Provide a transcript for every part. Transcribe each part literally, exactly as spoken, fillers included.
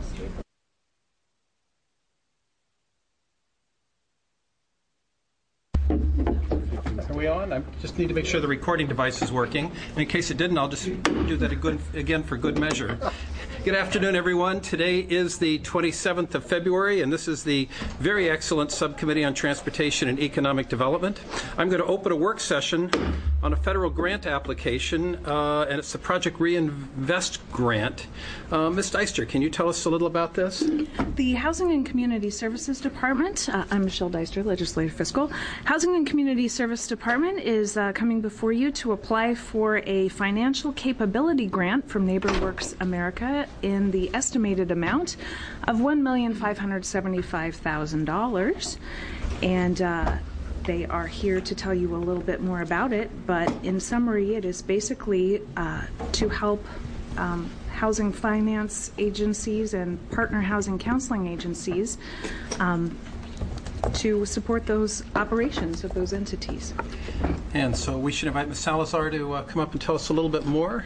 Are we on? I just need to make sure the recording device is working. And in case it didn't, I'll just do that again for good measure. Good afternoon, everyone. Today is the twenty-seventh of February, and this is the very excellent Subcommittee on Transportation and Economic Development. I'm going to open a work session on a federal grant application, uh, and it's the Project Reinvest Grant. Uh, Miz Deister, can you tell us a little about this? The Housing and Community Services Department, uh, I'm Michelle Deister, Legislative Fiscal. Housing and Community Service Department is uh, coming before you to apply for a financial capability grant from NeighborWorks America in the estimated amount of one million five hundred seventy-five thousand dollars. And uh, they are here to tell you a little bit more about it, but in summary, it is basically uh, to help um, housing finance agencies and partner housing counseling agencies um, to support those operations of those entities. And so we should invite Miz Salazar to uh, come up and tell us a little bit more.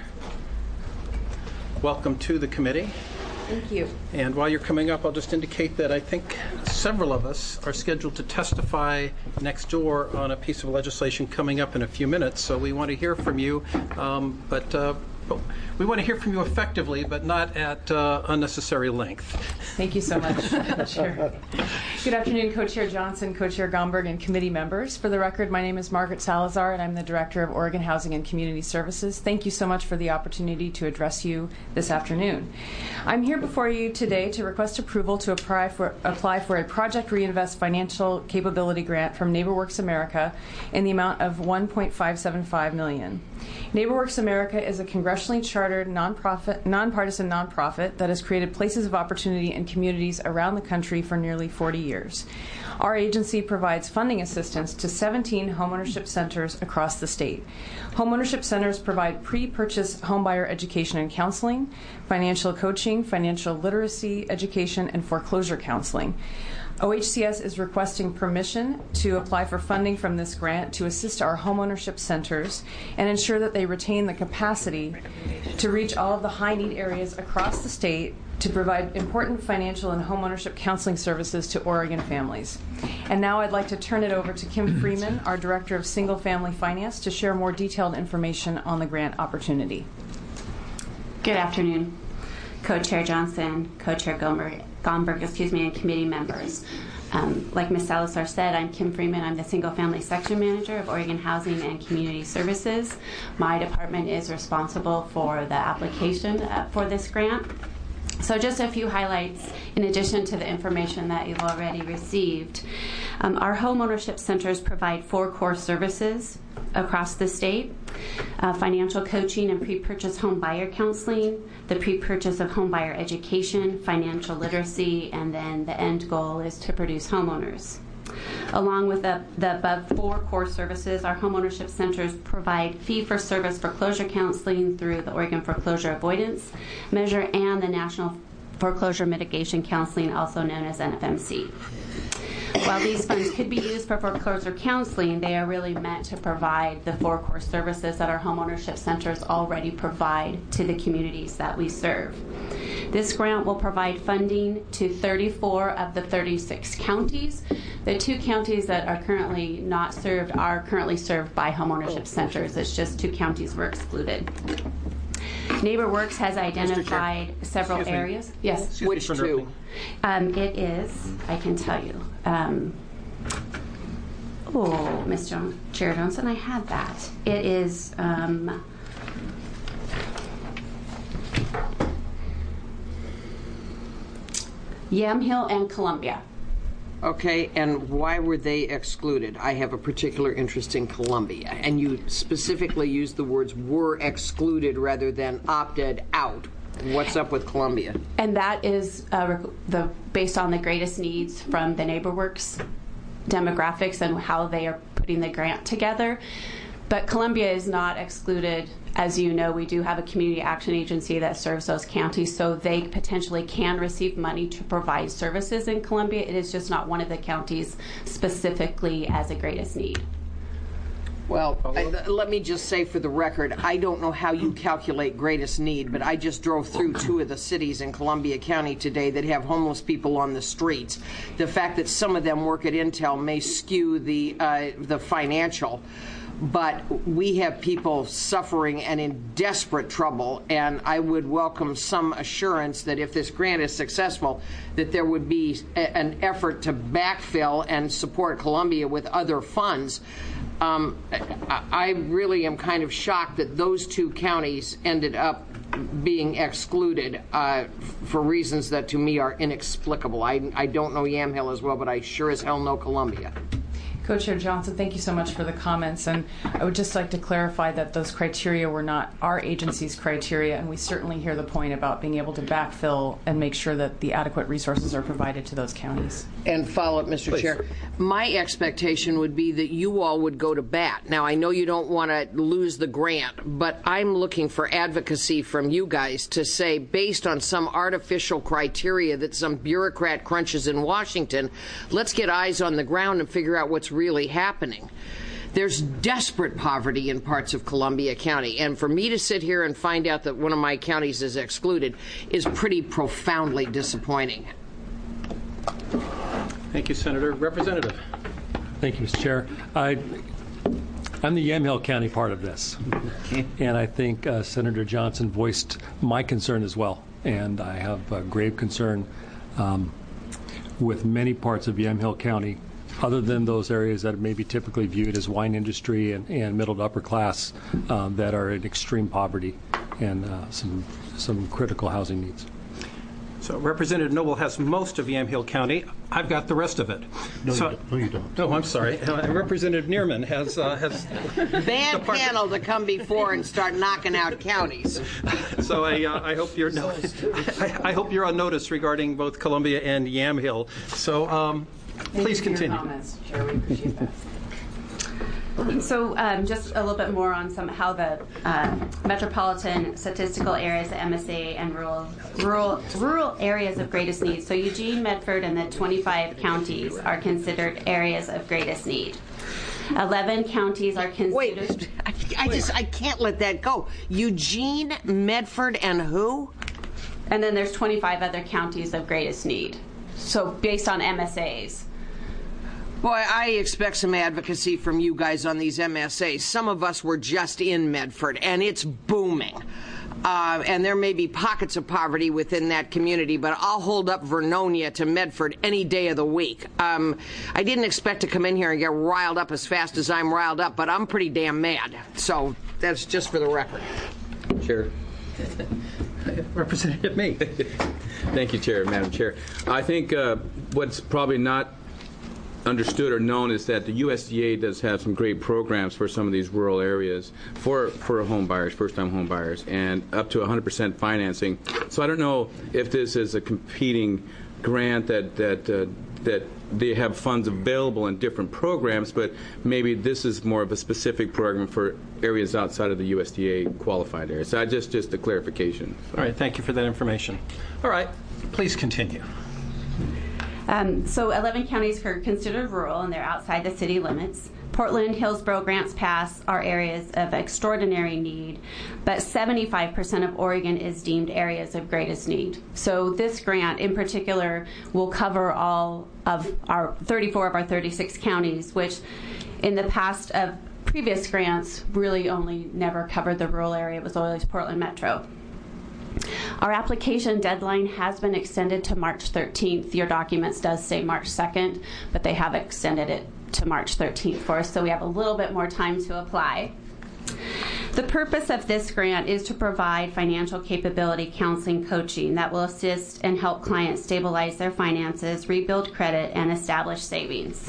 Welcome to the committee. Thank you. And while you're coming up, I'll just indicate that I think several of us are scheduled to testify next door on a piece of legislation coming up in a few minutes, so we want to hear from you. Um, but uh, we want to hear from you effectively, but not at uh, unnecessary length. Thank you so much, Chair. Good afternoon, Co-Chair Johnson, Co-Chair Gomberg, and committee members. For the record, my name is Margaret Salazar, and I'm the Director of Oregon Housing and Community Services. Thank you so much for the opportunity to address you this afternoon. I'm here before you today to request approval to apply for, apply for a Project Reinvest Financial Capability Grant from NeighborWorks America in the amount of one point five seven five million dollars. NeighborWorks America is a congressionally chartered nonprofit, nonpartisan nonprofit that has created places of opportunity in communities around the country for nearly forty years. Our agency provides funding assistance to seventeen homeownership centers across the state. Homeownership centers provide pre-purchase homebuyer education and counseling, financial coaching, financial literacy education, and foreclosure counseling. O H C S is requesting permission to apply for funding from this grant to assist our homeownership centers and ensure that they retain the capacity to reach all of the high-need areas across the state to provide important financial and homeownership counseling services to Oregon families. And now I'd like to turn it over to Kim Freeman, our Director of Single Family Finance, to share more detailed information on the grant opportunity. Good afternoon, Co-Chair Johnson, Co-Chair Gomberg, Gomberg, excuse me, and committee members. Um, like Miz Salazar said, I'm Kim Freeman. I'm the Single Family Section Manager of Oregon Housing and Community Services. My department is responsible for the application uh, for this grant. So just a few highlights in addition to the information that you've already received. Um, our homeownership centers provide four core services across the state: uh, financial coaching and pre-purchase home buyer counseling, the pre-purchase of home buyer education, financial literacy, and then the end goal is to produce homeowners. Along with the, the above four core services, our homeownership centers provide fee-for-service foreclosure counseling through the Oregon Foreclosure Avoidance Measure and the National Foreclosure Mitigation Counseling, also known as N F M C. While these funds could be used for foreclosure counseling, they are really meant to provide the four core services that our homeownership centers already provide to the communities that we serve. This grant will provide funding to thirty-four of the thirty-six counties. The two counties that are currently not served are currently served by homeownership centers. It's just two counties were excluded. NeighborWorks has identified several Excuse areas. Me. Yes. Excuse Which two? Um, it is, I can tell you. Um, oh, Miz John, Chair Johnson, I had that. It is um, Yamhill and Columbia. Okay, and why were they excluded? I have a particular interest in Columbia, and you specifically used the words were excluded rather than opted out. What's up with Columbia? And that is uh, the based on the greatest needs from the NeighborWorks demographics and how they are putting the grant together. But Columbia is not excluded. As you know, we do have a community action agency that serves those counties, so they potentially can receive money to provide services in Columbia. It is just not one of the counties specifically as a greatest need. Well, I, let me just say for the record, I don't know how you calculate greatest need, but I just drove through two of the cities in Columbia County today that have homeless people on the streets. The fact that some of them work at Intel may skew the uh, the financial, but we have people suffering and in desperate trouble, and I would welcome some assurance that if this grant is successful, that there would be a, an effort to backfill and support Columbia with other funds. Um, I, I really am kind of shocked that those two counties ended up being excluded uh, for reasons that to me are inexplicable. I, I don't know Yamhill as well, but I sure as hell know Columbia. Co-Chair Johnson, thank you so much for the comments, and I would just like to clarify that those criteria were not our agency's criteria, and we certainly hear the point about being able to backfill and make sure that the adequate resources are provided to those counties. And follow up, Mister Please. Chair. My expectation would be that you all would go to bat. Now, I know you don't want to lose the grant, but I'm looking for advocacy from you guys to say, based on some artificial criteria that some bureaucrat crunches in Washington, let's get eyes on the ground and figure out what's really happening. There's desperate poverty in parts of Columbia County, and for me to sit here and find out that one of my counties is excluded is pretty profoundly disappointing. Thank you, Senator. Representative. Thank you, Mister Chair. I, I'm the Yamhill County part of this, and I think uh, Senator Johnson voiced my concern as well, and I have a grave concern um, with many parts of Yamhill County, other than those areas that may be typically viewed as wine industry and, and middle to upper class um, that are in extreme poverty and uh, some some critical housing needs. So Representative Noble has most of Yamhill County. I've got the rest of it. No, so, you don't. No, you don't. No, I'm sorry. Uh, Representative Neerman has uh, has. Ban panel to come before and start knocking out counties. So I uh, I hope you're no, I, I hope you're on notice regarding both Columbia and Yamhill. So um, please Thank you for continue. your comments, Chair. We appreciate that. So um, just a little bit more on some how the uh, metropolitan statistical areas, the M S A, and rural rural rural areas of greatest need. So Eugene, Medford, and the twenty-five counties are considered areas of greatest need. eleven counties are considered. Wait, I, I just I can't let that go. Eugene, Medford, and who? And then there's twenty-five other counties of greatest need. So based on M S As. Boy, I expect some advocacy from you guys on these M S As. Some of us were just in Medford, and it's booming. Uh, and there may be pockets of poverty within that community, but I'll hold up Vernonia to Medford any day of the week. Um, I didn't expect to come in here and get riled up as fast as I'm riled up, but I'm pretty damn mad. So that's just for the record. Chair. Representative May. Thank you, Chair, Madam Chair. I think uh, what's probably not understood or known is that the U S D A does have some great programs for some of these rural areas for, for home buyers, first-time home buyers, and up to one hundred percent financing. So I don't know if this is a competing grant that that uh, that they have funds available in different programs, but maybe this is more of a specific program for areas outside of the U S D A qualified areas. So I just just a clarification. All right, thank you for that information. All right, please continue. Um, so eleven counties are considered rural, and they're outside the city limits. Portland, Hillsborough, Grants Pass are areas of extraordinary need, but seventy-five percent of Oregon is deemed areas of greatest need. So this grant in particular will cover all of our thirty-four of our thirty-six counties, which in the past of previous grants really only never covered the rural area. It was always Portland Metro. Our application deadline has been extended to March thirteenth. Your documents does say March second, but they have extended it to March thirteenth for us, so we have a little bit more time to apply. The purpose of this grant is to provide financial capability counseling coaching that will assist and help clients stabilize their finances, rebuild credit, and establish savings.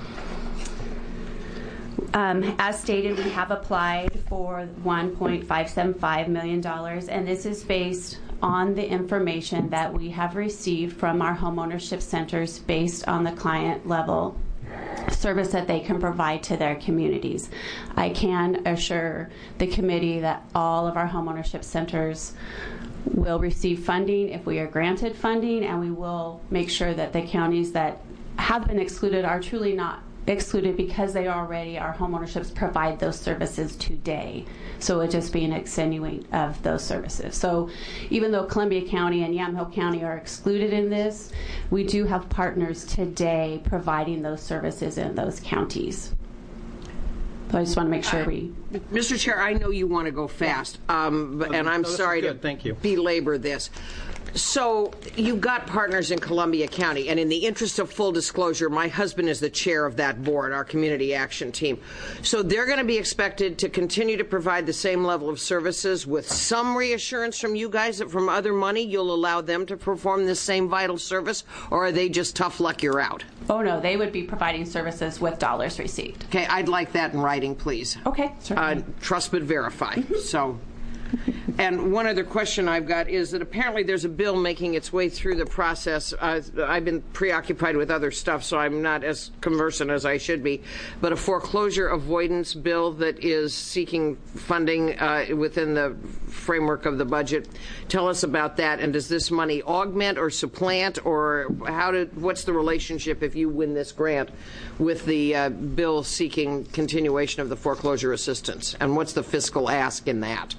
Um, as stated, we have applied for one point five seven five million dollars, and this is based on the information that we have received from our homeownership centers based on the client level service that they can provide to their communities. I can assure the committee that all of our homeownership centers will receive funding if we are granted funding, and we will make sure that the counties that have been excluded are truly not excluded because they already, our homeownerships provide those services today. So it would just be an extenuate of those services. So even though Columbia County and Yamhill County are excluded in this, we do have partners today providing those services in those counties. So I just want to make sure we... Mister Chair, I know you want to go fast, um, but, and I'm no, this is sorry good. to Thank you. belabor this. So you've got partners in Columbia County, and in the interest of full disclosure, my husband is the chair of that board, our community action team. So they're going to be expected to continue to provide the same level of services with some reassurance from you guys that from other money you'll allow them to perform this same vital service, or are they just tough luck, you're out? Oh, no, they would be providing services with dollars received. Okay, I'd like that in writing, please. Okay, certainly. Uh, trust but verify. So, and one other question I've got is that apparently there's a bill making its way through the process. Uh, I've been preoccupied with other stuff, so I'm not as conversant as I should be. But a foreclosure avoidance bill that is seeking funding uh, within the framework of the budget. Tell us about that. And does this money augment or supplant, or how did? What's the relationship if you win this grant with the uh, bill seeking continuation of the foreclosure assistance? And what's the fiscal ask in that?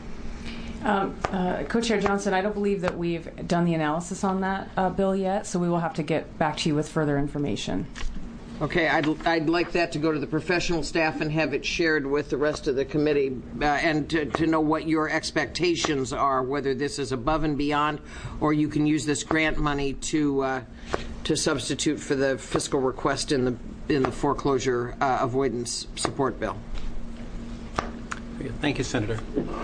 Um, uh, Co-Chair Johnson, I don't believe that we've done the analysis on that uh, bill yet, so we will have to get back to you with further information. Okay, I'd, I'd like that to go to the professional staff and have it shared with the rest of the committee, uh, and to, to know what your expectations are, whether this is above and beyond, or you can use this grant money to uh, to substitute for the fiscal request in the in the foreclosure uh, avoidance support bill. Thank you, Senator.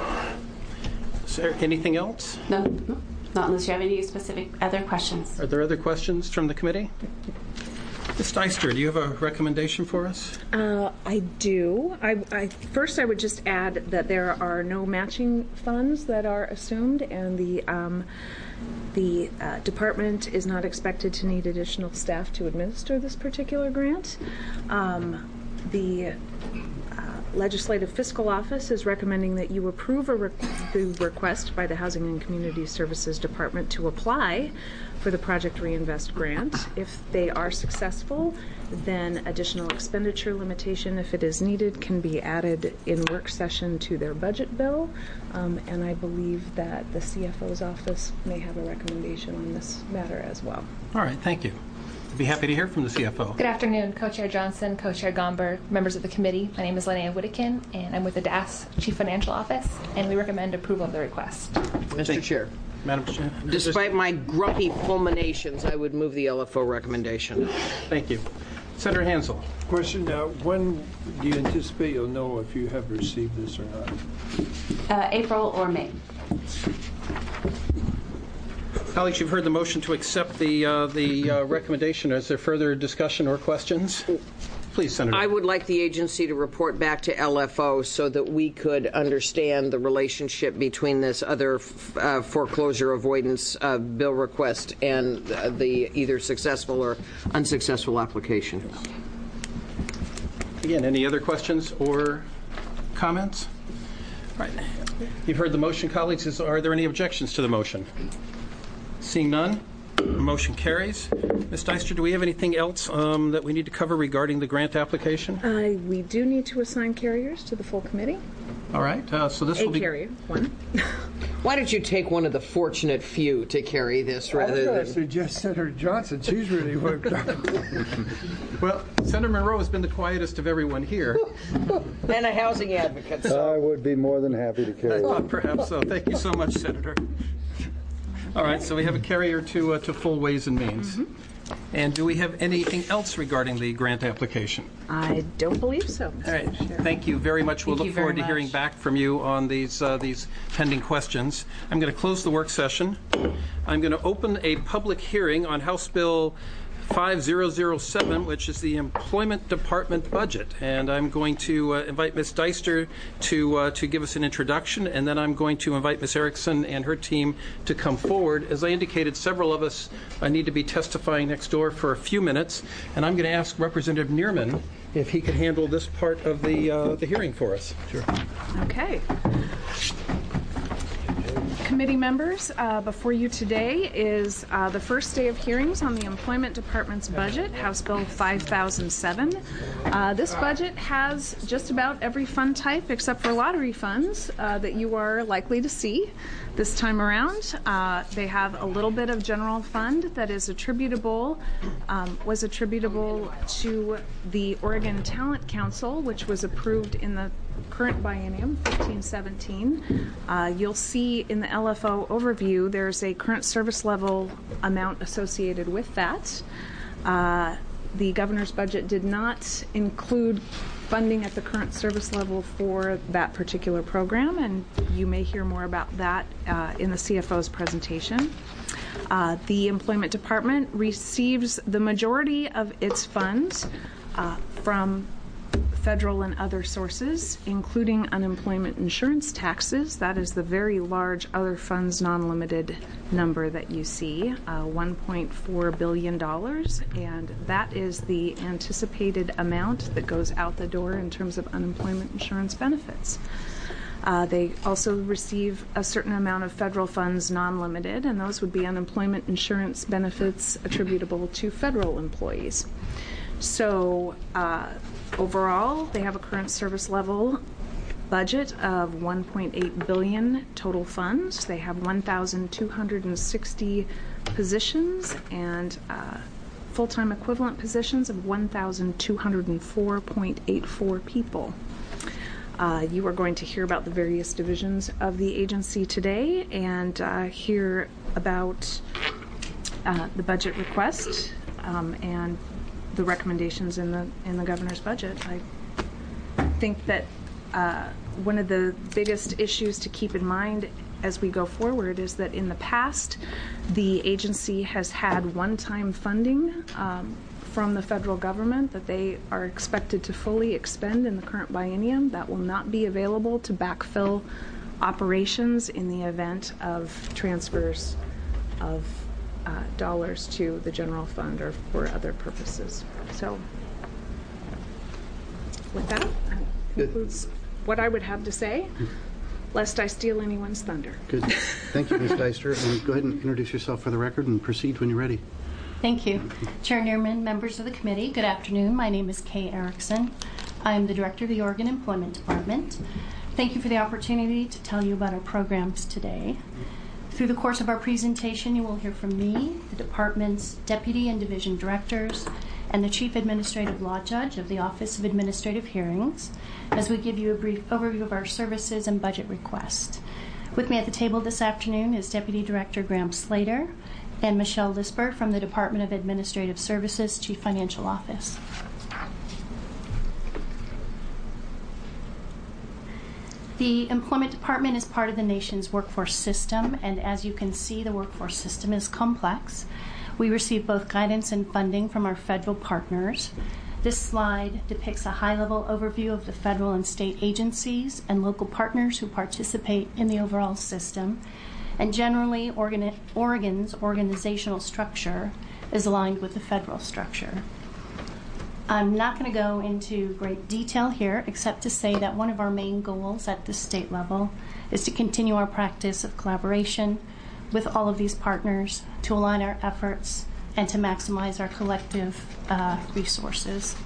Is there anything else? No, no, not unless you have any specific other questions. Are there other questions from the committee? Miz Deister, do you have a recommendation for us? Uh, I do. I, I, first, I would just add that there are no matching funds that are assumed, and the um, the uh, department is not expected to need additional staff to administer this particular grant. Um, the Legislative Fiscal Office is recommending that you approve a re- the request by the Housing and Community Services Department to apply for the Project Reinvest grant. If they are successful, then additional expenditure limitation, if it is needed, can be added in work session to their budget bill. Um, and I believe that the C F O's office may have a recommendation on this matter as well. All right, thank you. I'd be happy to hear from the C F O. Good afternoon, Co-Chair Johnson, Co-Chair Gomberg, members of the committee. My name is Linnea Whittakin, and I'm with the D A S Chief Financial Office, and we recommend approval of the request. Mister Chair. Madam Chair. Despite my grumpy fulminations, I would move the L F O recommendation. Thank you. Senator Hansel. Question now, when do you anticipate you'll know if you have received this or not? Uh, April or May. Colleagues, you've heard the motion to accept the uh, the uh, recommendation. Is there further discussion or questions? Please, Senator. I would like the agency to report back to L F O so that we could understand the relationship between this other uh, foreclosure avoidance uh, bill request and uh, the either successful or unsuccessful application. Again, any other questions or comments? All right. You've heard the motion, colleagues. Is, are there any objections to the motion? Seeing none, the motion carries. Miz Deister, do we have anything else um, that we need to cover regarding the grant application? Uh, we do need to assign carriers to the full committee. All right, uh, so this A will be... carrier, one. Why don't you take one of the fortunate few to carry this I was rather going to than... suggest Senator Johnson. She's really worked up. Well, Senator Monroe has been the quietest of everyone here. And a housing advocate. I So. would be more than happy to I carry it. thought perhaps so. Thank you so much, Senator. All right, so we have a carrier to uh, to full Ways and Means. Mm-hmm. And do we have anything else regarding the grant application? I don't believe so. All right, thank you very much. We'll Thank look you very forward to hearing much. back from you on these uh, these pending questions. I'm going to close the work session. I'm going to open a public hearing on House Bill five thousand seven, which is the Employment Department budget. And I'm going to uh, invite Miz Deister to uh, to give us an introduction, and then I'm going to invite Miz Erickson and her team to come forward. As I indicated, several of us uh, need to be testifying next door for a few minutes, and I'm going to ask Representative Neerman if he could handle this part of the uh, the hearing for us. Sure. Okay. Committee members, uh, before you today is uh, the first day of hearings on the Employment Department's budget, House Bill five thousand seven. Uh, this budget has just about every fund type except for lottery funds uh, that you are likely to see this time around. Uh, they have a little bit of general fund that is attributable, um, was attributable to the Oregon Talent Council, which was approved in the current biennium, fifteen seventeen. Uh, you'll see in the L F O overview there's a current service level amount associated with that. Uh, the governor's budget did not include funding at the current service level for that particular program, and you may hear more about that uh, in the C F O's presentation. Uh, the Employment Department receives the majority of its funds uh, from federal and other sources, including unemployment insurance taxes. That is the very large other funds non-limited number that you see, uh, one point four billion dollars, and that is the anticipated amount that goes out the door in terms of unemployment insurance benefits. Uh, they also receive a certain amount of federal funds non-limited, and those would be unemployment insurance benefits attributable to federal employees. So uh, overall, they have a current service level budget of one point eight billion dollars total funds. They have one thousand two hundred sixty positions and uh, full-time equivalent positions of one thousand two hundred four point eight four people. Uh, you are going to hear about the various divisions of the agency today and uh, hear about uh, the budget request um, and the recommendations in the in the governor's budget. I think that uh, one of the biggest issues to keep in mind as we go forward is that in the past, the agency has had one-time funding um, from the federal government that they are expected to fully expend in the current biennium. That will not be available to backfill operations in the event of transfers of Uh, dollars to the general fund or for other purposes. So with that, that concludes what I would have to say, lest I steal anyone's thunder. Good. Thank you, Miz Deister. And go ahead and introduce yourself for the record and proceed when you're ready. Thank you. Chair Neerman, members of the committee, good afternoon. My name is Kay Erickson. I am the Director of the Oregon Employment Department. Thank you for the opportunity to tell you about our programs today. Through the course of our presentation, you will hear from me, the department's deputy and division directors, and the chief administrative law judge of the Office of Administrative Hearings, as we give you a brief overview of our services and budget request. With me at the table this afternoon is Deputy Director Graham Slater and Michelle Lisper from the Department of Administrative Services, Chief Financial Office. The Employment Department is part of the nation's workforce system, and as you can see, the workforce system is complex. We receive both guidance and funding from our federal partners. This slide depicts a high-level overview of the federal and state agencies and local partners who participate in the overall system. And generally, Oregon, Oregon's organizational structure is aligned with the federal structure. I'm not going to go into great detail here, except to say that one of our main goals at the state level is to continue our practice of collaboration with all of these partners to align our efforts and to maximize our collective uh, resources.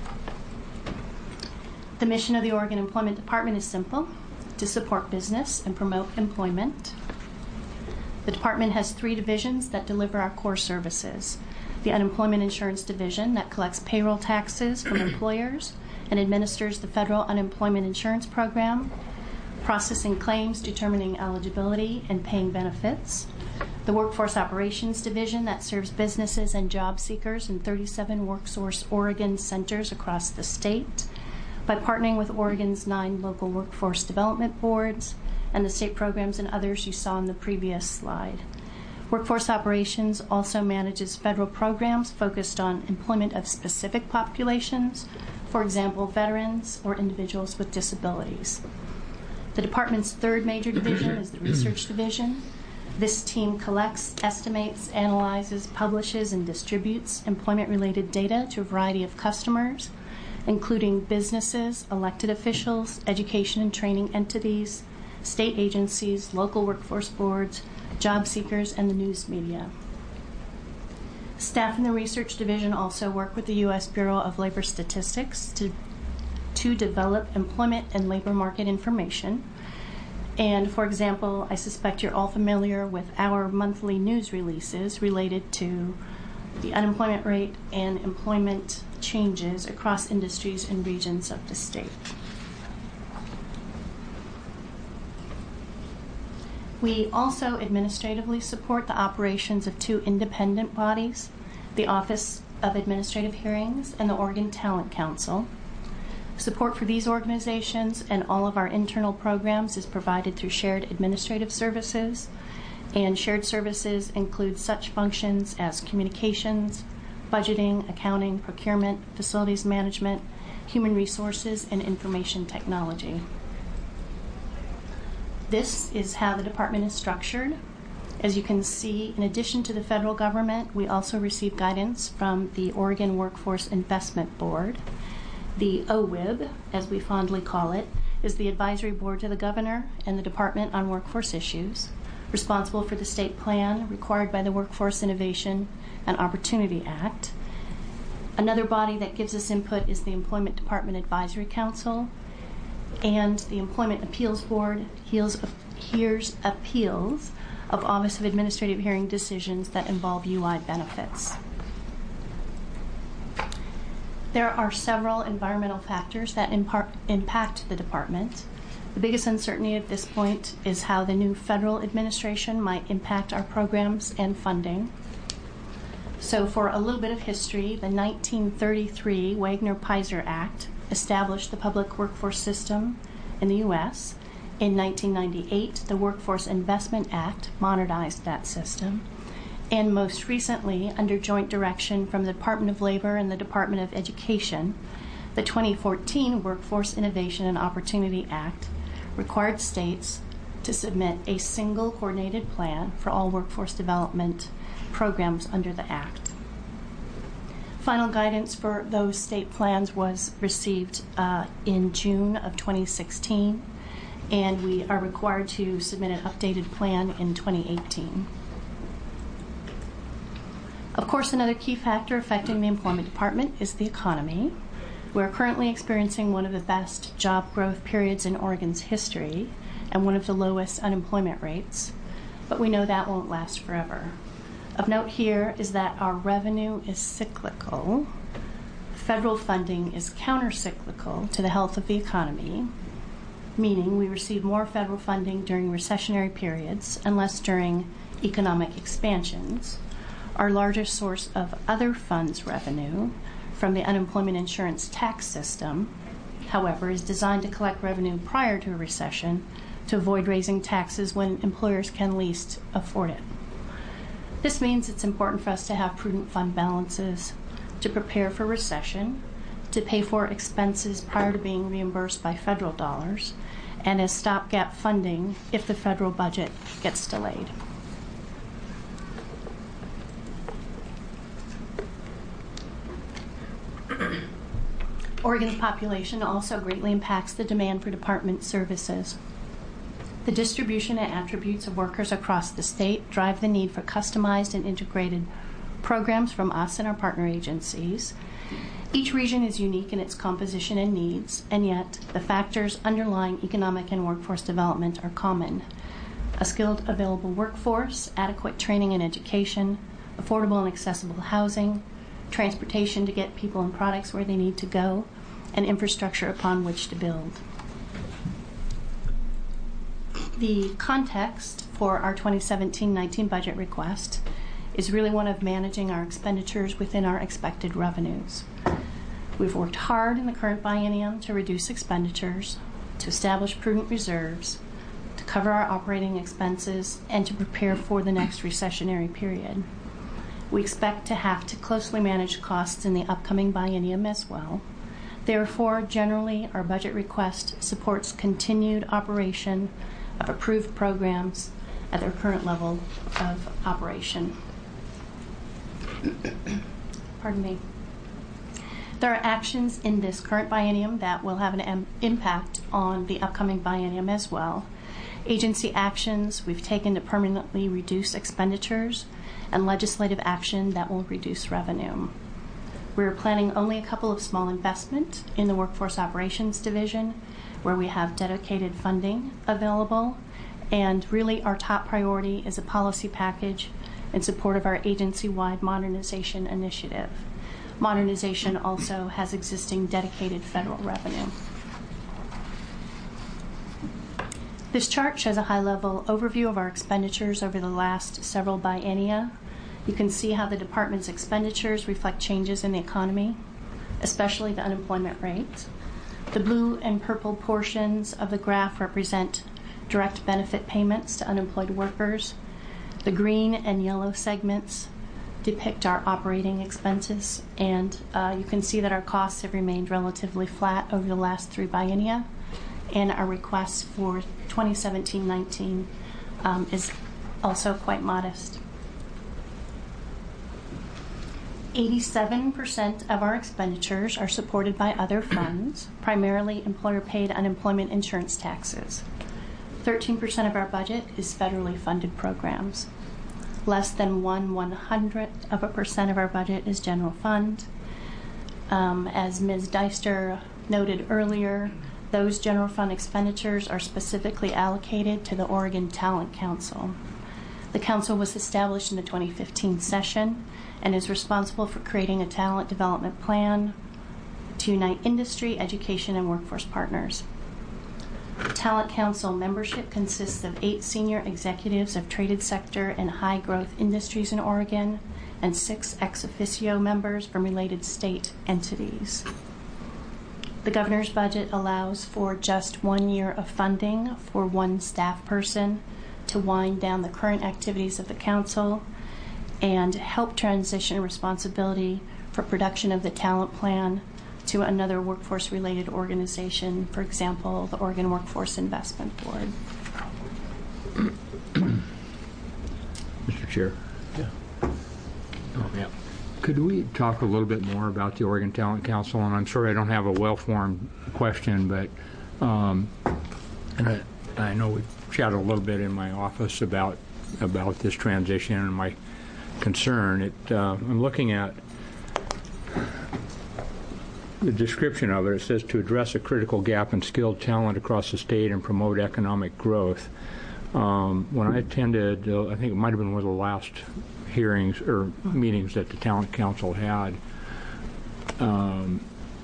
The mission of the Oregon Employment Department is simple: to support business and promote employment. The department has three divisions that deliver our core services. The Unemployment Insurance Division that collects payroll taxes from employers and administers the federal unemployment insurance program, processing claims, determining eligibility, and paying benefits. The Workforce Operations Division that serves businesses and job seekers in thirty-seven WorkSource Oregon centers across the state by partnering with Oregon's nine local workforce development boards and the state programs and others you saw in the previous slide. Workforce Operations also manages federal programs focused on employment of specific populations, for example, veterans or individuals with disabilities. The department's third major division is the Research Division. This team collects, estimates, analyzes, publishes, and distributes employment-related data to a variety of customers, including businesses, elected officials, education and training entities, state agencies, local workforce boards, job seekers, and the news media. Staff in the research division also work with the U S Bureau of Labor Statistics to, to develop employment and labor market information. And for example, I suspect you're all familiar with our monthly news releases related to the unemployment rate and employment changes across industries and regions of the state. We also administratively support the operations of two independent bodies, the Office of Administrative Hearings and the Oregon Talent Council. Support for these organizations and all of our internal programs is provided through shared administrative services, and shared services include such functions as communications, budgeting, accounting, procurement, facilities management, human resources, and information technology. This is how the department is structured. As you can see, in addition to the federal government, we also receive guidance from the Oregon Workforce Investment Board. The O W I B, as we fondly call it, is the advisory board to the governor and the Department on Workforce Issues, responsible for the state plan required by the Workforce Innovation and Opportunity Act. Another body that gives us input is the Employment Department Advisory Council, and the Employment Appeals Board hears, hears appeals of Office of Administrative Hearing decisions that involve U I benefits. There are several environmental factors that impar- impact the department. The biggest uncertainty at this point is how the new federal administration might impact our programs and funding. So for a little bit of history, the nineteen thirty-three Wagner-Peiser Act established the public workforce system in the U S In nineteen ninety-eight, the Workforce Investment Act modernized that system. And most recently, under joint direction from the Department of Labor and the Department of Education, the twenty fourteen Workforce Innovation and Opportunity Act required states to submit a single coordinated plan for all workforce development programs under the Act. Final guidance for those state plans was received uh, in June of twenty sixteen, and we are required to submit an updated plan in twenty eighteen. Of course, another key factor affecting the employment department is the economy. We're currently experiencing one of the best job growth periods in Oregon's history and one of the lowest unemployment rates, but we know that won't last forever. Of note here is that our revenue is cyclical. Federal funding is counter-cyclical to the health of the economy, meaning we receive more federal funding during recessionary periods and less during economic expansions. Our largest source of other funds revenue from the unemployment insurance tax system, however, is designed to collect revenue prior to a recession to avoid raising taxes when employers can least afford it. This means it's important for us to have prudent fund balances to prepare for recession, to pay for expenses prior to being reimbursed by federal dollars, and as stopgap funding if the federal budget gets delayed. Oregon's population also greatly impacts the demand for department services. The distribution and attributes of workers across the state drive the need for customized and integrated programs from us and our partner agencies. Each region is unique in its composition and needs, and yet the factors underlying economic and workforce development are common. A skilled, available workforce, adequate training and education, affordable and accessible housing, transportation to get people and products where they need to go, and infrastructure upon which to build. The context for our twenty seventeen nineteen budget request is really one of managing our expenditures within our expected revenues. We've worked hard in the current biennium to reduce expenditures, to establish prudent reserves, to cover our operating expenses, and to prepare for the next recessionary period. We expect to have to closely manage costs in the upcoming biennium as well. Therefore, generally, our budget request supports continued operation of approved programs at their current level of operation. Pardon me. There are actions in this current biennium that will have an im- impact on the upcoming biennium as well. Agency actions we've taken to permanently reduce expenditures, and legislative action that will reduce revenue. We're planning only a couple of small investments in the Workforce Operations Division, where we have dedicated funding available, and really our top priority is a policy package in support of our agency-wide modernization initiative. Modernization also has existing dedicated federal revenue. This chart shows a high-level overview of our expenditures over the last several biennia. You can see how the department's expenditures reflect changes in the economy, especially the unemployment rate. The blue and purple portions of the graph represent direct benefit payments to unemployed workers. The green and yellow segments depict our operating expenses, and uh, you can see that our costs have remained relatively flat over the last three biennia, and our request for twenty seventeen nineteen um, is also quite modest. eighty-seven percent of our expenditures are supported by other funds, primarily employer-paid unemployment insurance taxes. thirteen percent of our budget is federally funded programs. Less than one one-hundredth of a percent of our budget is general fund. Um, as Miz Deister noted earlier, those general fund expenditures are specifically allocated to the Oregon Talent Council. The council was established in the twenty fifteen session and is responsible for creating a talent development plan to unite industry, education, and workforce partners. The Talent Council membership consists of eight senior executives of traded sector and high growth industries in Oregon and six ex officio members from related state entities. The governor's budget allows for just one year of funding for one staff person to wind down the current activities of the council and help transition responsibility for production of the talent plan to another workforce-related organization, for example, the Oregon Workforce Investment Board. Mister Chair. Yeah. Oh, yeah. Could we talk a little bit more about the Oregon Talent Council? And I'm sorry I don't have a well-formed question, but um, and I, I know we've chatted a little bit in my office about about this transition and my concern. It, uh, I'm looking at the description of it. It says to address a critical gap in skilled talent across the state and promote economic growth. Um, when I attended, uh, I think it might have been one of the last hearings or meetings that the Talent Council had, um,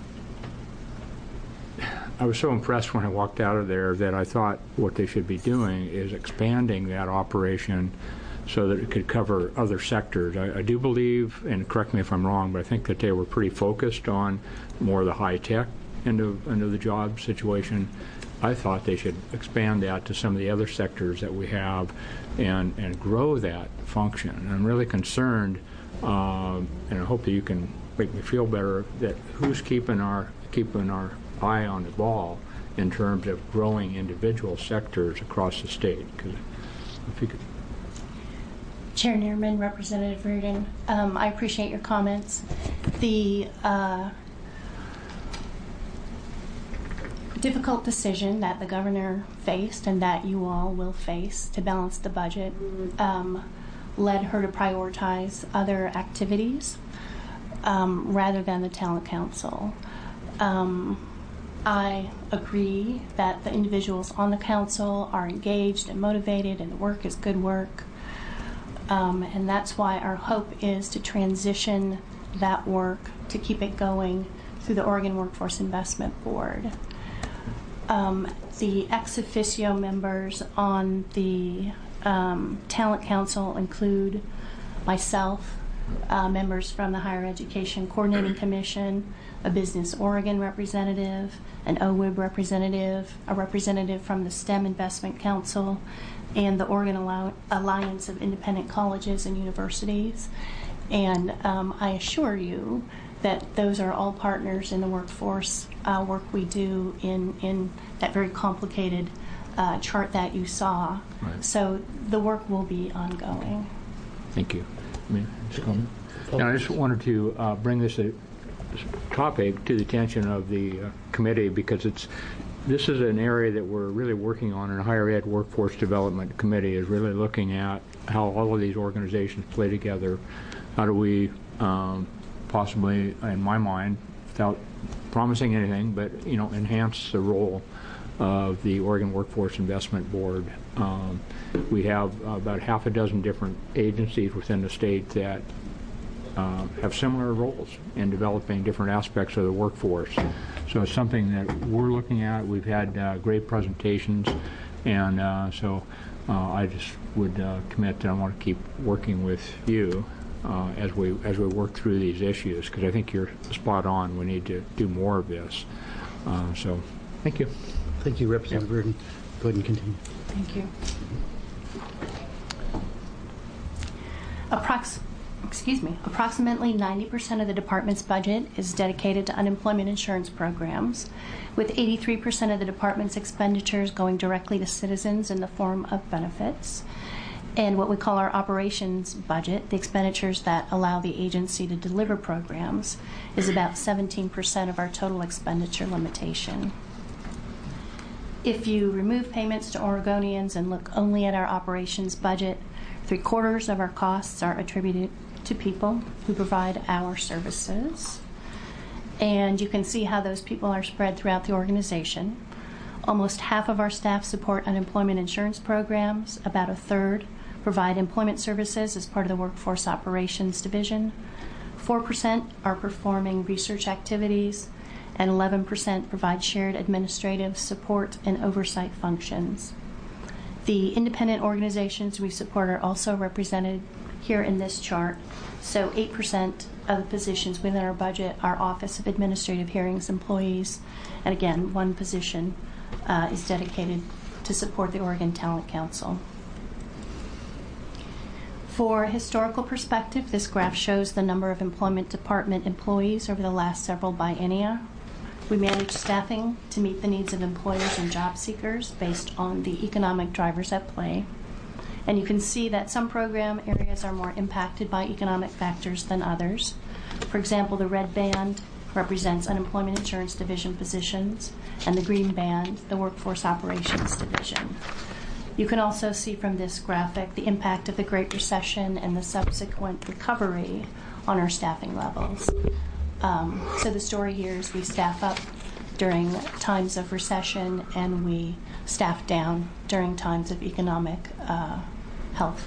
I was so impressed when I walked out of there that I thought what they should be doing is expanding that operation so that it could cover other sectors. I, I do believe, and correct me if I'm wrong, but I think that they were pretty focused on more of the high-tech end of, end of the job situation. I thought they should expand that to some of the other sectors that we have and, and grow that function. And I'm really concerned, um, and I hope that you can make me feel better, that who's keeping our, keeping our eye on the ball in terms of growing individual sectors across the state. Because if you could. Chair Neerman, Representative Reardon, um, I appreciate your comments. The uh, difficult decision that the governor faced and that you all will face to balance the budget um, led her to prioritize other activities um, rather than the Talent Council. Um, I agree that the individuals on the council are engaged and motivated and the work is good work. Um, and that's why our hope is to transition that work to keep it going through the Oregon Workforce Investment Board. Um, the ex officio members on the um, Talent Council include myself, uh, members from the Higher Education Coordinating Commission, a Business Oregon representative, an O W I B representative, a representative from the STEM Investment Council, and the Oregon Alliance of Independent Colleges and Universities. And um, I assure you that those are all partners in the workforce uh, work we do in, in that very complicated uh, chart that you saw. Right. So the work will be ongoing. Thank you. I mean, just comment. And I just wanted to uh, bring this, uh, this topic to the attention of the uh, committee because it's this is an area that we're really working on in a higher ed workforce development committee, is really looking at how all of these organizations play together. How do we um, possibly, in my mind, without promising anything, but you know, enhance the role of the Oregon Workforce Investment Board. Um, we have about half a dozen different agencies within the state that uh, have similar roles in developing different aspects of the workforce. So it's something that we're looking at. We've had uh, great presentations, and uh, so uh, I just would uh, commit that I want to keep working with you uh, as we as we work through these issues, because I think you're spot on. We need to do more of this. Uh, so, thank you. Thank you, Representative Yep. Reardon. Go ahead and continue. Thank you. Approx- excuse me, approximately ninety percent of the department's budget is dedicated to unemployment insurance programs, with eighty-three percent of the department's expenditures going directly to citizens in the form of benefits. And what we call our operations budget, the expenditures that allow the agency to deliver programs, is about seventeen percent of our total expenditure limitation. If you remove payments to Oregonians and look only at our operations budget, three quarters of our costs are attributed to people who provide our services. And you can see how those people are spread throughout the organization. Almost half of our staff support unemployment insurance programs. About a third provide employment services as part of the Workforce Operations Division. four percent are performing research activities, and eleven percent provide shared administrative support and oversight functions. The independent organizations we support are also represented here in this chart. So eight percent of the positions within our budget are Office of Administrative Hearings employees. And again, one position uh, is dedicated to support the Oregon Talent Council. For historical perspective, this graph shows the number of employment department employees over the last several biennia. We manage staffing to meet the needs of employers and job seekers based on the economic drivers at play. And you can see that some program areas are more impacted by economic factors than others. For example, the red band represents unemployment insurance division positions, and the green band, the workforce operations division. You can also see from this graphic the impact of the Great Recession and the subsequent recovery on our staffing levels. Um, so the story here is we staff up during times of recession, and we staff down during times of economic uh, health.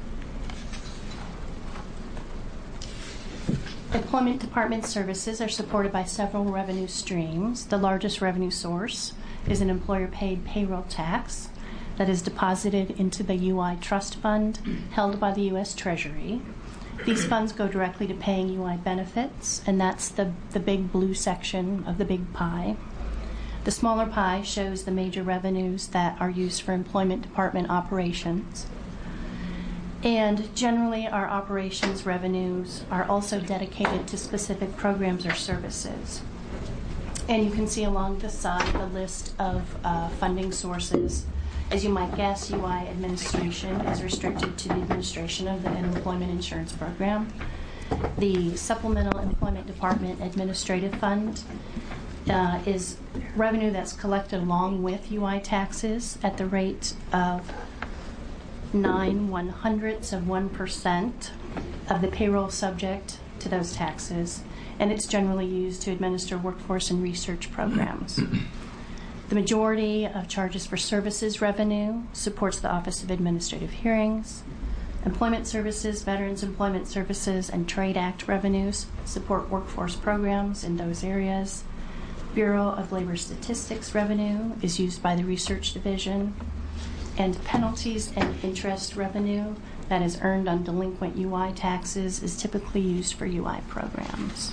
Employment Department services are supported by several revenue streams. The largest revenue source is an employer-paid payroll tax that is deposited into the U I Trust Fund held by the U S Treasury. These funds go directly to paying U I benefits, and that's the, the big blue section of the big pie. The smaller pie shows the major revenues that are used for employment department operations. And generally, our operations revenues are also dedicated to specific programs or services. And you can see along the side the list of uh, funding sources. As you might guess, U I administration is restricted to the administration of the unemployment insurance program. The Supplemental Employment Department Administrative Fund uh, is revenue that's collected along with U I taxes at the rate of nine one hundredths of one percent of the payroll subject to those taxes, and it's generally used to administer workforce and research programs. The majority of charges for services revenue supports the Office of Administrative Hearings. Employment Services, Veterans Employment Services, and Trade Act revenues support workforce programs in those areas. Bureau of Labor Statistics revenue is used by the Research Division. And penalties and interest revenue that is earned on delinquent U I taxes is typically used for U I programs.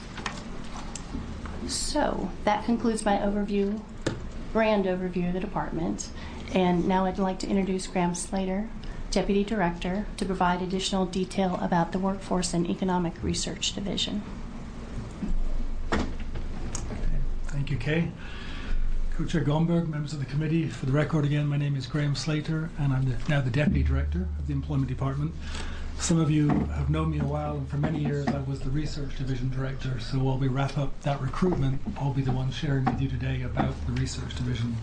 So that concludes my overview, grand overview of the department. And now I'd like to introduce Graham Slater, Deputy Director, to provide additional detail about the Workforce and Economic Research Division. Thank you, Kay. Co-Chair Gomberg, members of the committee, for the record again, my name is Graham Slater, and I'm the, now the Deputy Director of the Employment Department. Some of you have known me a while, and for many years I was the research division director, so while we wrap up that recruitment, I'll be the one sharing with you today about the research division.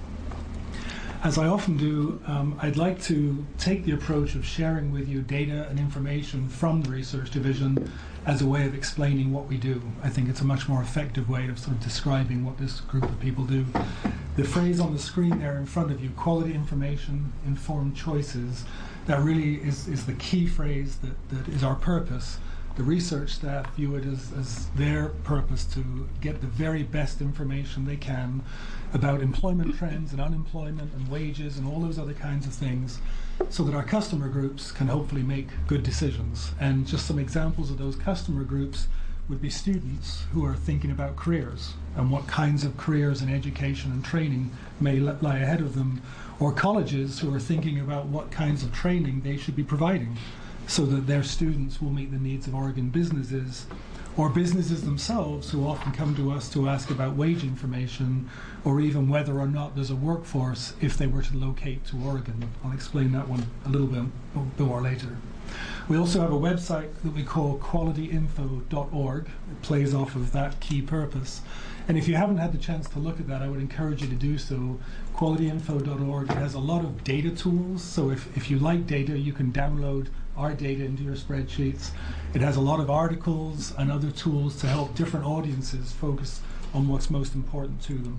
As I often do, um, I'd like to take the approach of sharing with you data and information from the research division as a way of explaining what we do. I think it's a much more effective way of sort of describing what this group of people do. The phrase on the screen there in front of you, quality information, informed choices, that really is, is the key phrase that, that is our purpose. The research staff view it as, as their purpose to get the very best information they can about employment trends and unemployment and wages and all those other kinds of things, so that our customer groups can hopefully make good decisions. And just some examples of those customer groups would be students who are thinking about careers and what kinds of careers and education and training may lie ahead of them, or colleges who are thinking about what kinds of training they should be providing so that their students will meet the needs of Oregon businesses, or businesses themselves who often come to us to ask about wage information, or even whether or not there's a workforce if they were to locate to Oregon. I'll explain that one a little bit more later. We also have a website that we call quality info dot org. It plays off of that key purpose. And if you haven't had the chance to look at that, I would encourage you to do so. quality info dot org has a lot of data tools. So if, if you like data, you can download our data into your spreadsheets. It has a lot of articles and other tools to help different audiences focus on what's most important to them.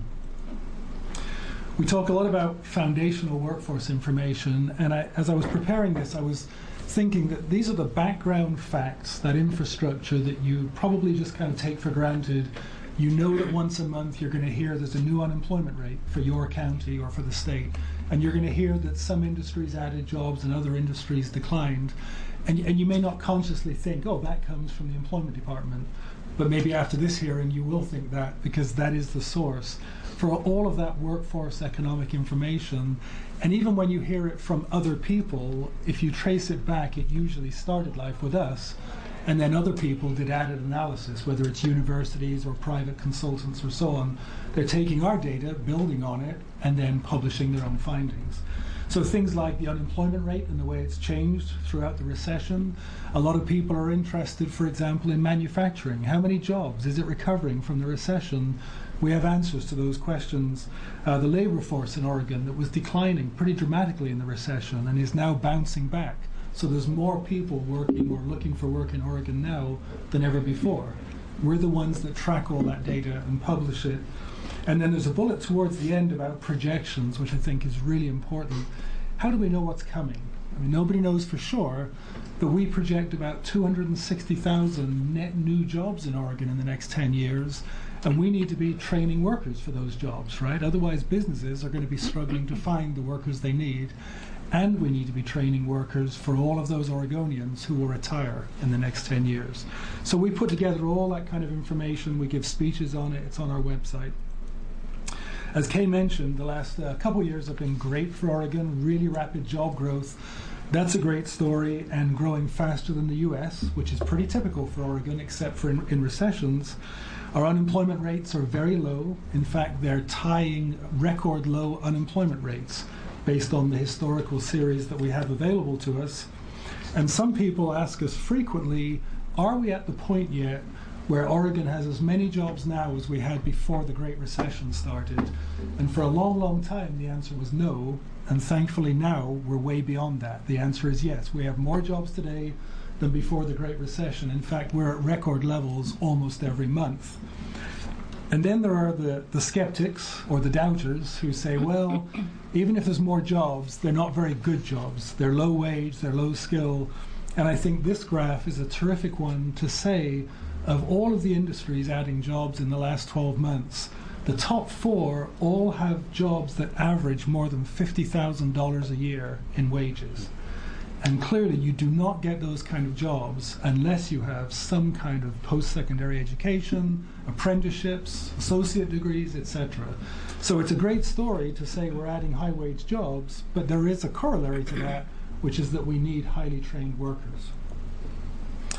We talk a lot about foundational workforce information, and I, as I was preparing this, I was thinking that these are the background facts, that infrastructure that you probably just kind of take for granted. You know that once a month you're going to hear there's a new unemployment rate for your county or for the state, and you're going to hear that some industries added jobs and other industries declined, and, and you may not consciously think, oh, that comes from the employment department, but maybe after this hearing you will think that, because that is the source for all of that workforce economic information. And even when you hear it from other people, if you trace it back, it usually started life with us, and then other people did added analysis, whether it's universities or private consultants or so on. They're taking our data, building on it, and then publishing their own findings. So things like the unemployment rate and the way it's changed throughout the recession. A lot of people are interested, for example, in manufacturing. How many jobs? Is it recovering from the recession? We have answers to those questions. Uh, the labor force in Oregon that was declining pretty dramatically in the recession and is now bouncing back. So there's more people working or looking for work in Oregon now than ever before. We're the ones that track all that data and publish it. And then there's a bullet towards the end about projections, which I think is really important. How do we know what's coming? I mean, nobody knows for sure, but we project about two hundred sixty thousand net new jobs in Oregon in the next ten years, and we need to be training workers for those jobs, right? Otherwise, businesses are going to be struggling to find the workers they need, and we need to be training workers for all of those Oregonians who will retire in the next ten years. So we put together all that kind of information. We give speeches on it. It's on our website. As Kay mentioned, the last uh, couple years have been great for Oregon, really rapid job growth. That's a great story, and growing faster than the U S, which is pretty typical for Oregon, except for in, in recessions. Our unemployment rates are very low. In fact, they're tying record low unemployment rates based on the historical series that we have available to us. And some people ask us frequently, are we at the point yet where Oregon has as many jobs now as we had before the Great Recession started? And for a long, long time, the answer was no. And thankfully now, we're way beyond that. The answer is yes. We have more jobs today than before the Great Recession. In fact, we're at record levels almost every month. And then there are the, the skeptics or the doubters who say, well, even if there's more jobs, they're not very good jobs. They're low wage, they're low skill. And I think this graph is a terrific one to say, of all of the industries adding jobs in the last twelve months, the top four all have jobs that average more than fifty thousand dollars a year in wages. And clearly you do not get those kind of jobs unless you have some kind of post-secondary education, apprenticeships, associate degrees, et cetera. So it's a great story to say we're adding high-wage jobs, but there is a corollary to that, which is that we need highly trained workers.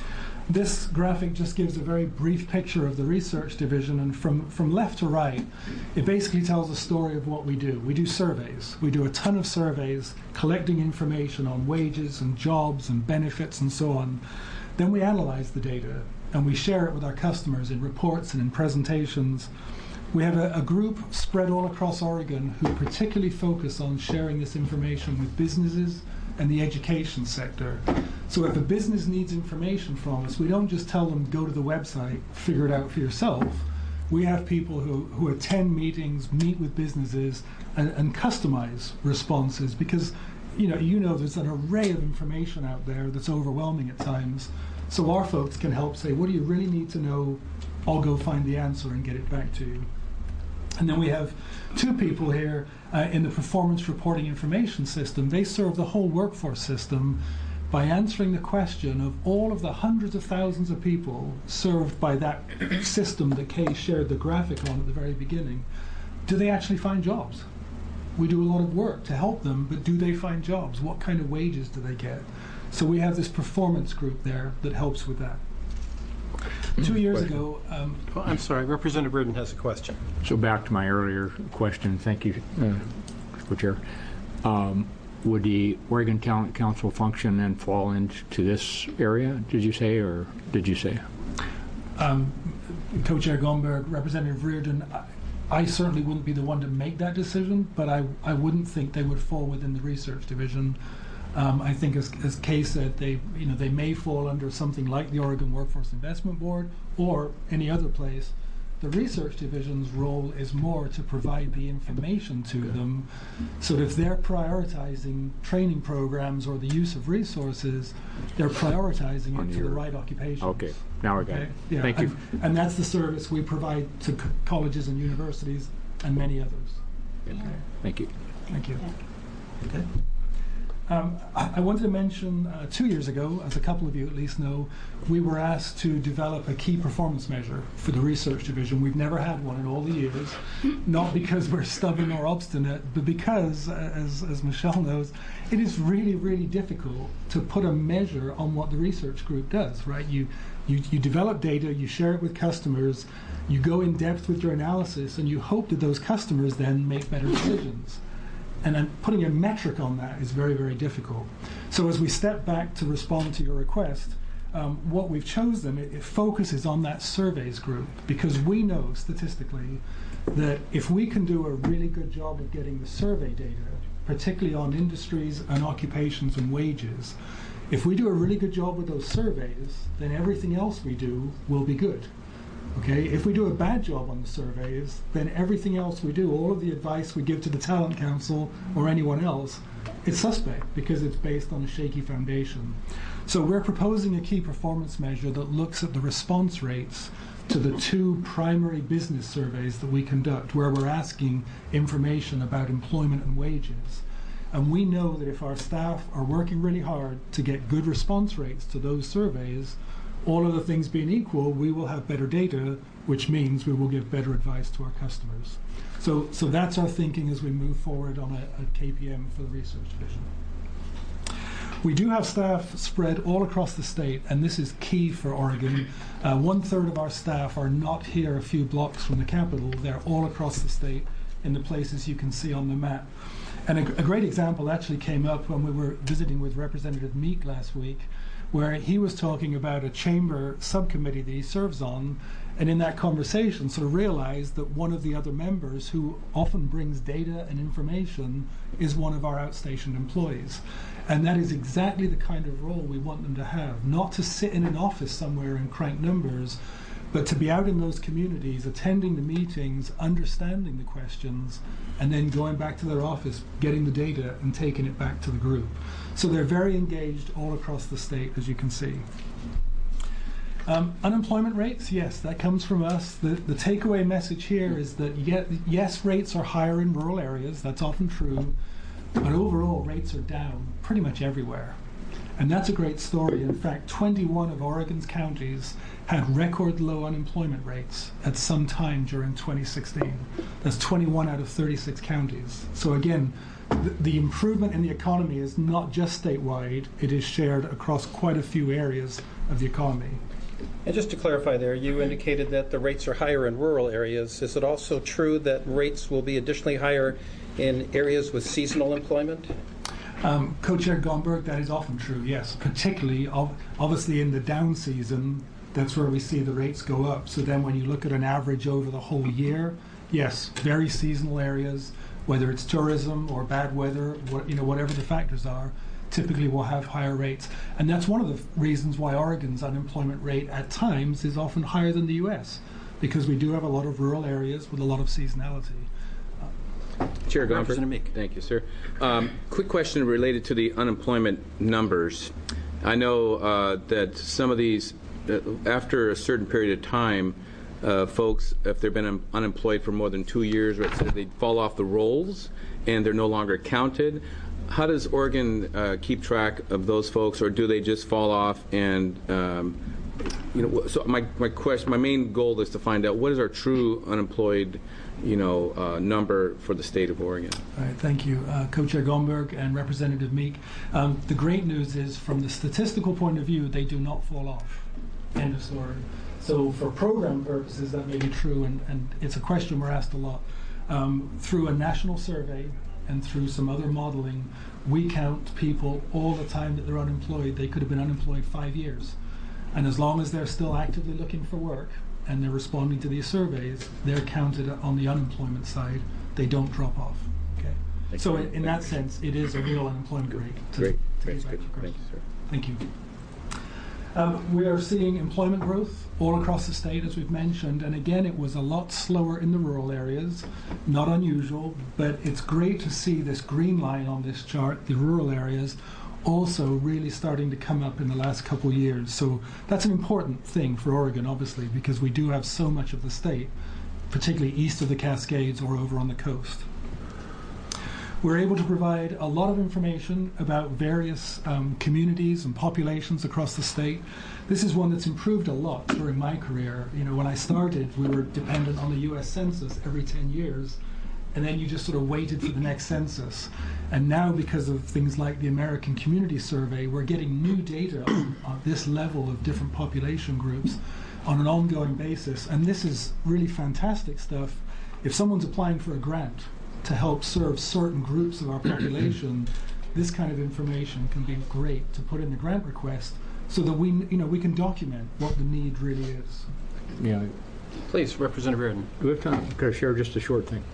This graphic just gives a very brief picture of the research division, and from, from left to right, it basically tells a story of what we do. We do surveys. We do a ton of surveys, collecting information on wages and jobs and benefits and so on. Then we analyze the data, and we share it with our customers in reports and in presentations. We have a, a group spread all across Oregon who particularly focus on sharing this information with businesses and the education sector. So if a business needs information from us, we don't just tell them, go to the website, figure it out for yourself. We have people who, who attend meetings, meet with businesses, and, and customize responses, because you know, you know there's an array of information out there that's overwhelming at times. So our folks can help say, what do you really need to know? I'll go find the answer and get it back to you. And then we have two people here uh, in the performance reporting information system. They serve the whole workforce system by answering the question of all of the hundreds of thousands of people served by that system that Kay shared the graphic on at the very beginning. Do they actually find jobs? We do a lot of work to help them, but do they find jobs? What kind of wages do they get? So we have this performance group there that helps with that. Two years Question. ago... Um, well, I'm sorry, Representative Reardon has a question. So back to my earlier question, thank you, uh, Co-Chair. Um, would the Oregon Talent Council function then fall into this area, did you say, or did you say? Um, Co-Chair Gomberg, Representative Reardon, I, I certainly wouldn't be the one to make that decision, but I, I wouldn't think they would fall within the research division. Um, I think, as, as Kay said, they, you know, they may fall under something like the Oregon Workforce Investment Board or any other place. The research division's role is more to provide the information to them, so that if they're prioritizing training programs or the use of resources, they're prioritizing it to the right occupations. Okay, now I got Okay? it. Yeah, Thank you. And, and that's the service we provide to co colleges and universities and many others. Okay. Thank you. Thank you. Okay. Um, I, I wanted to mention uh, two years ago, as a couple of you at least know, we were asked to develop a key performance measure for the research division. We've never had one in all the years, not because we're stubborn or obstinate, but because, uh, as, as Michelle knows, it is really, really difficult to put a measure on what the research group does, right? You, you, you develop data, you share it with customers, you go in depth with your analysis, and you hope that those customers then make better decisions. And then putting a metric on that is very, very difficult. So as we step back to respond to your request, um, what we've chosen, it, it focuses on that surveys group, because we know statistically that if we can do a really good job of getting the survey data, particularly on industries and occupations and wages, if we do a really good job with those surveys, then everything else we do will be good. Okay, if we do a bad job on the surveys, then everything else we do, all of the advice we give to the Talent Council or anyone else, it's suspect because it's based on a shaky foundation. So we're proposing a key performance measure that looks at the response rates to the two primary business surveys that we conduct, where we're asking information about employment and wages. And we know that if our staff are working really hard to get good response rates to those surveys, all other things being equal, we will have better data, which means we will give better advice to our customers. So, so that's our thinking as we move forward on a, a K P M for the research division. We do have staff spread all across the state, and this is key for Oregon. Uh, one third of our staff are not here a few blocks from the capital. They're all across the state in the places you can see on the map. And a, a great example actually came up when we were visiting with Representative Meek last week, where he was talking about a chamber subcommittee that he serves on, and in that conversation sort of realized that one of the other members who often brings data and information is one of our outstationed employees. And that is exactly the kind of role we want them to have, not to sit in an office somewhere and crank numbers, but to be out in those communities, attending the meetings, understanding the questions, and then going back to their office, getting the data and taking it back to the group. So they're very engaged all across the state, as you can see. Um, unemployment rates, yes, that comes from us. The, the takeaway message here is that yet, yes, rates are higher in rural areas, that's often true, but overall rates are down pretty much everywhere. And that's a great story. In fact, twenty-one of Oregon's counties had record low unemployment rates at some time during twenty sixteen. That's twenty-one out of thirty-six counties. So again, the, the improvement in the economy is not just statewide, it is shared across quite a few areas of the economy. And just to clarify there, you indicated that the rates are higher in rural areas. Is it also true that rates will be additionally higher in areas with seasonal employment? Um, Co-Chair Gomberg, that is often true, yes. Particularly, ov- obviously in the down season, that's where we see the rates go up. So then when you look at an average over the whole year, yes, very seasonal areas, whether it's tourism or bad weather, what, you know, whatever the factors are, typically will have higher rates. And that's one of the f- reasons why Oregon's unemployment rate at times is often higher than the U S, because we do have a lot of rural areas with a lot of seasonality. Chair Gomberg. Representative Meek. Thank you, sir. Um, quick question related to the unemployment numbers. I know uh, that some of these, uh, after a certain period of time, uh, folks, if they've been un- unemployed for more than two years, or et cetera, they fall off the rolls and they're no longer counted. How does Oregon uh, keep track of those folks, or do they just fall off and um, you know? So my my question, my main goal is to find out what is our true unemployed, you know, uh, number for the state of Oregon. All right, thank you, uh, Co-Chair Gomberg and Representative Meek. Um, the great news is, from the statistical point of view, they do not fall off. End of story. So for program purposes, that may be true, and, and it's a question we're asked a lot. Um, through a national survey and through some other modeling, we count people all the time that they're unemployed. They could have been unemployed five years. And as long as they're still actively looking for work and they're responding to these surveys, they're counted on the unemployment side. They don't drop off. Okay. Thank so you. in, in that sense, it is a real unemployment rate. To, Great. to Great. get back Good. to your Thank you, question. sir. Thank you. Um, we are seeing employment growth all across the state, as we've mentioned, and again, it was a lot slower in the rural areas. Not unusual, but it's great to see this green line on this chart, the rural areas, also really starting to come up in the last couple of years. So that's an important thing for Oregon, obviously, because we do have so much of the state, particularly east of the Cascades or over on the coast. We're able to provide a lot of information about various um, communities and populations across the state. This is one that's improved a lot during my career. You know, when I started, we were dependent on the U S Census every ten years, and then you just sort of waited for the next census. And now, because of things like the American Community Survey, we're getting new data on, on this level of different population groups on an ongoing basis. And this is really fantastic stuff. If someone's applying for a grant to help serve certain groups of our population, this kind of information can be great to put in the grant request so that we, you know, we can document what the need really is. Yeah. Please, Representative Reardon. Do we have time? Could I share just a short thing?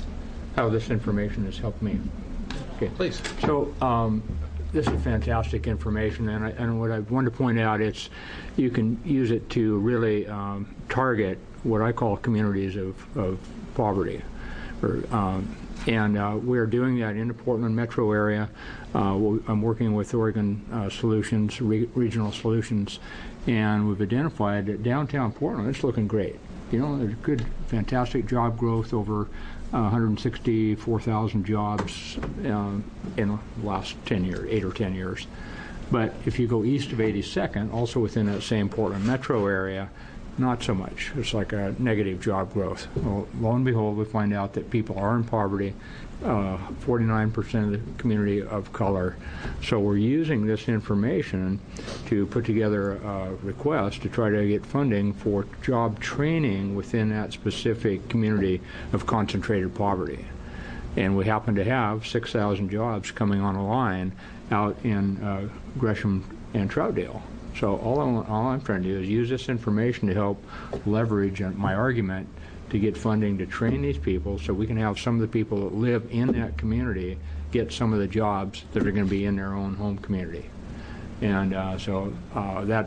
How this information has helped me. Okay. Please. So um, this is fantastic information, and, I, and what I want to point out, it's you can use it to really um, target what I call communities of, of poverty. Or, um, and uh, we're doing that in the Portland metro area. Uh, we'll, I'm working with Oregon uh, Solutions, Re- Regional Solutions, and we've identified that downtown Portland, it's looking great. You know, there's good, fantastic job growth, over uh, one hundred sixty-four thousand jobs um, in the last ten years, eight or ten years. But if you go east of eighty-second, also within that same Portland metro area, not so much. It's like a negative job growth. Well, lo and behold, we find out that people are in poverty, uh, forty-nine percent of the community of color. So we're using this information to put together a request to try to get funding for job training within that specific community of concentrated poverty. And we happen to have six thousand jobs coming on a line out in uh, Gresham and Troutdale. So all, I'm, all I'm trying to do is use this information to help leverage my argument to get funding to train these people so we can have some of the people that live in that community get some of the jobs that are going to be in their own home community. And uh, so uh, that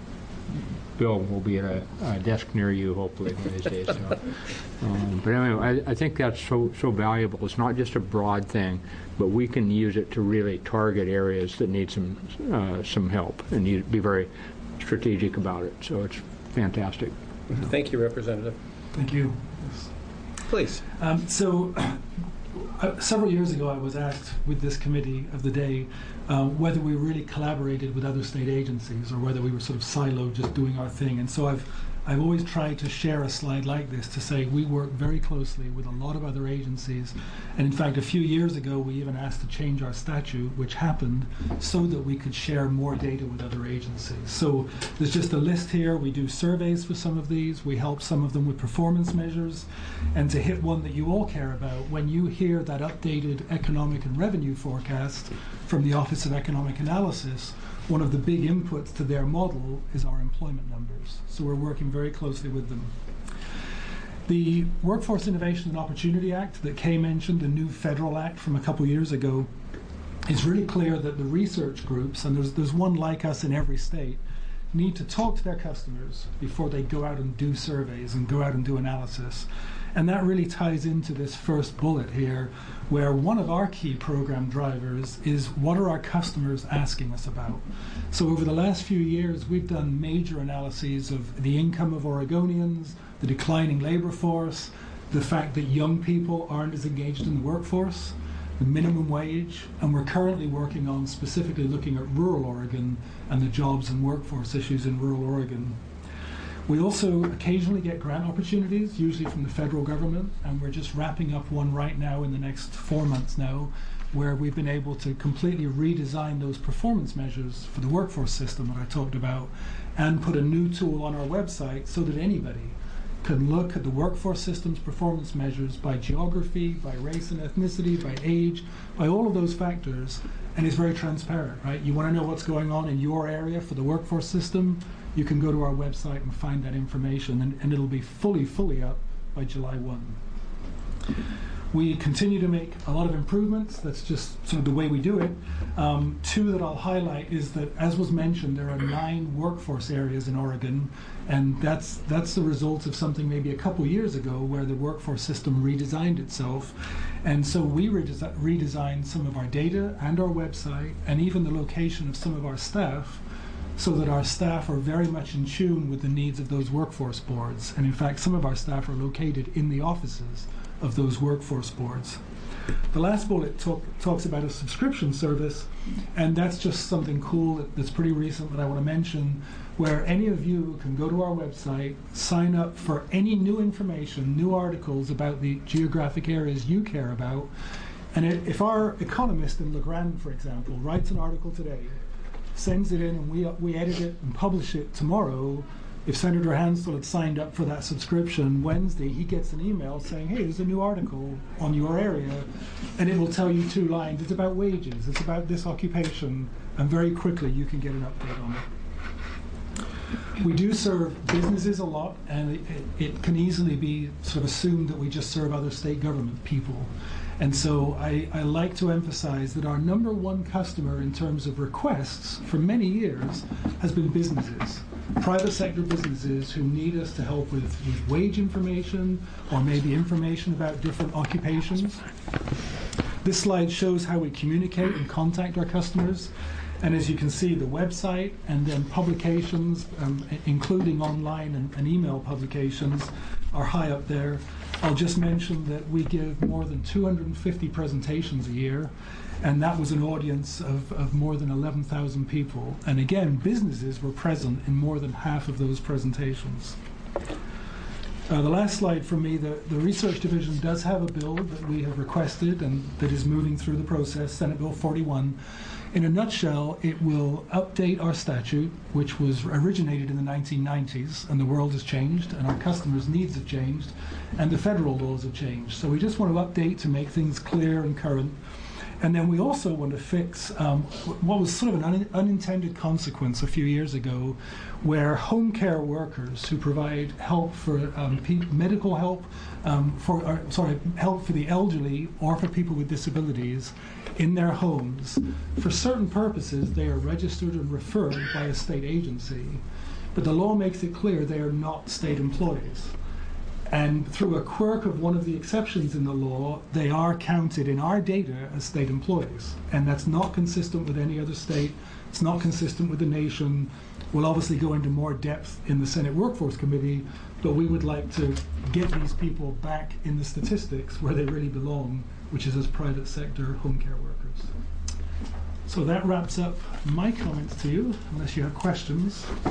bill will be at a, a desk near you, hopefully, one of these days. So, um, but anyway, I, I think that's so, so valuable. It's not just a broad thing, but we can use it to really target areas that need some uh, some help, and you be very strategic about it. So it's fantastic. Thank you, Representative. Thank you. Yes. Please. Um, so uh, several years ago, I was asked with this committee of the day uh, whether we really collaborated with other state agencies or whether we were sort of siloed, just doing our thing. And so I've I've always tried to share a slide like this to say we work very closely with a lot of other agencies. And in fact, a few years ago, we even asked to change our statute, which happened, so that we could share more data with other agencies. So there's just a list here. We do surveys for some of these. We help some of them with performance measures. And to hit one that you all care about, when you hear that updated economic and revenue forecast from the Office of Economic Analysis, one of the big inputs to their model is our employment numbers. So we're working very closely with them. The Workforce Innovation and Opportunity Act that Kay mentioned, the new federal act from a couple years ago, is really clear that the research groups, and there's, there's one like us in every state, need to talk to their customers before they go out and do surveys and go out and do analysis. And that really ties into this first bullet here, where one of our key program drivers is what are our customers asking us about. So over the last few years, we've done major analyses of the income of Oregonians, the declining labor force, the fact that young people aren't as engaged in the workforce, the minimum wage, and we're currently working on specifically looking at rural Oregon and the jobs and workforce issues in rural Oregon. We also occasionally get grant opportunities, usually from the federal government, and we're just wrapping up one right now in the next four months now, where we've been able to completely redesign those performance measures for the workforce system that I talked about, and put a new tool on our website so that anybody can look at the workforce system's performance measures by geography, by race and ethnicity, by age, by all of those factors, and it's very transparent, right? You want to know what's going on in your area for the workforce system, you can go to our website and find that information, and, and it'll be fully, fully up by July first. We continue to make a lot of improvements. That's just sort of the way we do it. Um, two that I'll highlight is that, as was mentioned, there are nine workforce areas in Oregon, and that's that's the result of something maybe a couple years ago where the workforce system redesigned itself. And so we redesi- redesigned some of our data and our website and even the location of some of our staff so that our staff are very much in tune with the needs of those workforce boards. And in fact, some of our staff are located in the offices of those workforce boards. The last bullet talk, talks about a subscription service, and that's just something cool that, that's pretty recent that I want to mention, where any of you can go to our website, sign up for any new information, new articles about the geographic areas you care about, and it, if our economist in La Grande, for example, writes an article today, sends it in, and we, we edit it and publish it tomorrow, if Senator Hansel had signed up for that subscription Wednesday, he gets an email saying, hey, there's a new article on your area, and it will tell you two lines. It's about wages, it's about this occupation, and very quickly you can get an update on it. We do serve businesses a lot, and it, it can easily be sort of assumed that we just serve other state government people. And so I, I like to emphasize that our number one customer in terms of requests for many years has been businesses. Private sector businesses who need us to help with, with wage information or maybe information about different occupations. This slide shows how we communicate and contact our customers. And as you can see, the website and then publications, um, including online and, and email publications, are high up there. I'll just mention that we give more than two hundred fifty presentations a year, and that was an audience of, of more than eleven thousand people. And again, businesses were present in more than half of those presentations. Uh, the last slide from me, the, the Research Division does have a bill that we have requested and that is moving through the process, Senate Bill forty-one. In a nutshell, it will update our statute, which was originated in the nineteen nineties, and the world has changed, and our customers' needs have changed, and the federal laws have changed. So we just want to update to make things clear and current. And then we also want to fix um, what was sort of an un- unintended consequence a few years ago, where home care workers who provide help for um, pe- medical help, um, for or, sorry, help for the elderly or for people with disabilities in their homes, for certain purposes they are registered and referred by a state agency, but the law makes it clear they are not state employees. And through a quirk of one of the exceptions in the law, they are counted in our data as state employees. And that's not consistent with any other state. It's not consistent with the nation. We'll obviously go into more depth in the Senate Workforce Committee, but we would like to get these people back in the statistics where they really belong, which is as private sector home care workers. So that wraps up my comments to you, unless you have questions.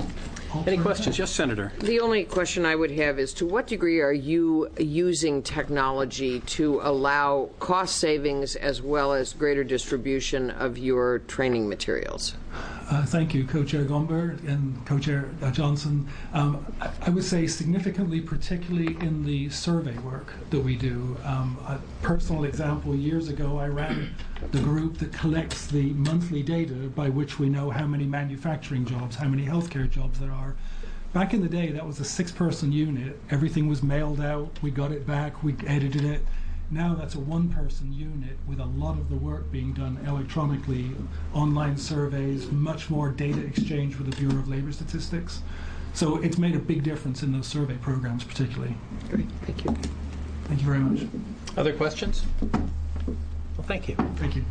Any questions? Yes, Senator. The only question I would have is, to what degree are you using technology to allow cost savings as well as greater distribution of your training materials? Uh, thank you, Co-Chair Gomberg and Co-Chair uh, Johnson. Um, I, I would say significantly, particularly in the survey work that we do. Um, a personal example, years ago I ran the group that collects the monthly data by which we know how many manufacturing jobs, how many healthcare jobs there are. Back in the day, that was a six-person unit. Everything was mailed out. We got it back. We edited it. Now that's a one-person unit with a lot of the work being done electronically, online surveys, much more data exchange with the Bureau of Labor Statistics. So it's made a big difference in those survey programs particularly. Great, thank you. Thank you very much. Other questions? Well, thank you. Thank you.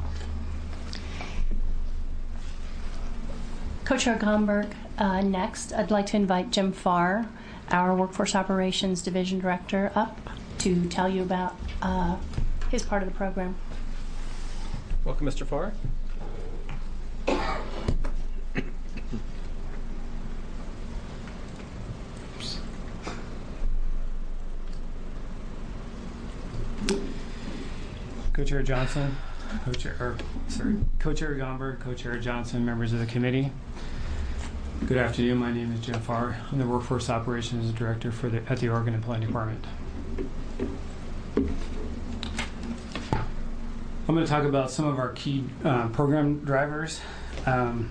Co-Chair Gomberg, uh, next, I'd like to invite Jim Farr, our Workforce Operations Division Director, up to tell you about uh, his part of the program. Welcome, Mister Farr. Co-Chair Johnson, Co-Chair, or, sorry, Co-Chair Gomberg, Co-Chair Johnson, members of the committee. Good afternoon. My name is Jim Farr. I'm the Workforce Operations Director for the, at the Oregon Employment Department. I'm going to talk about some of our key uh, program drivers. Um,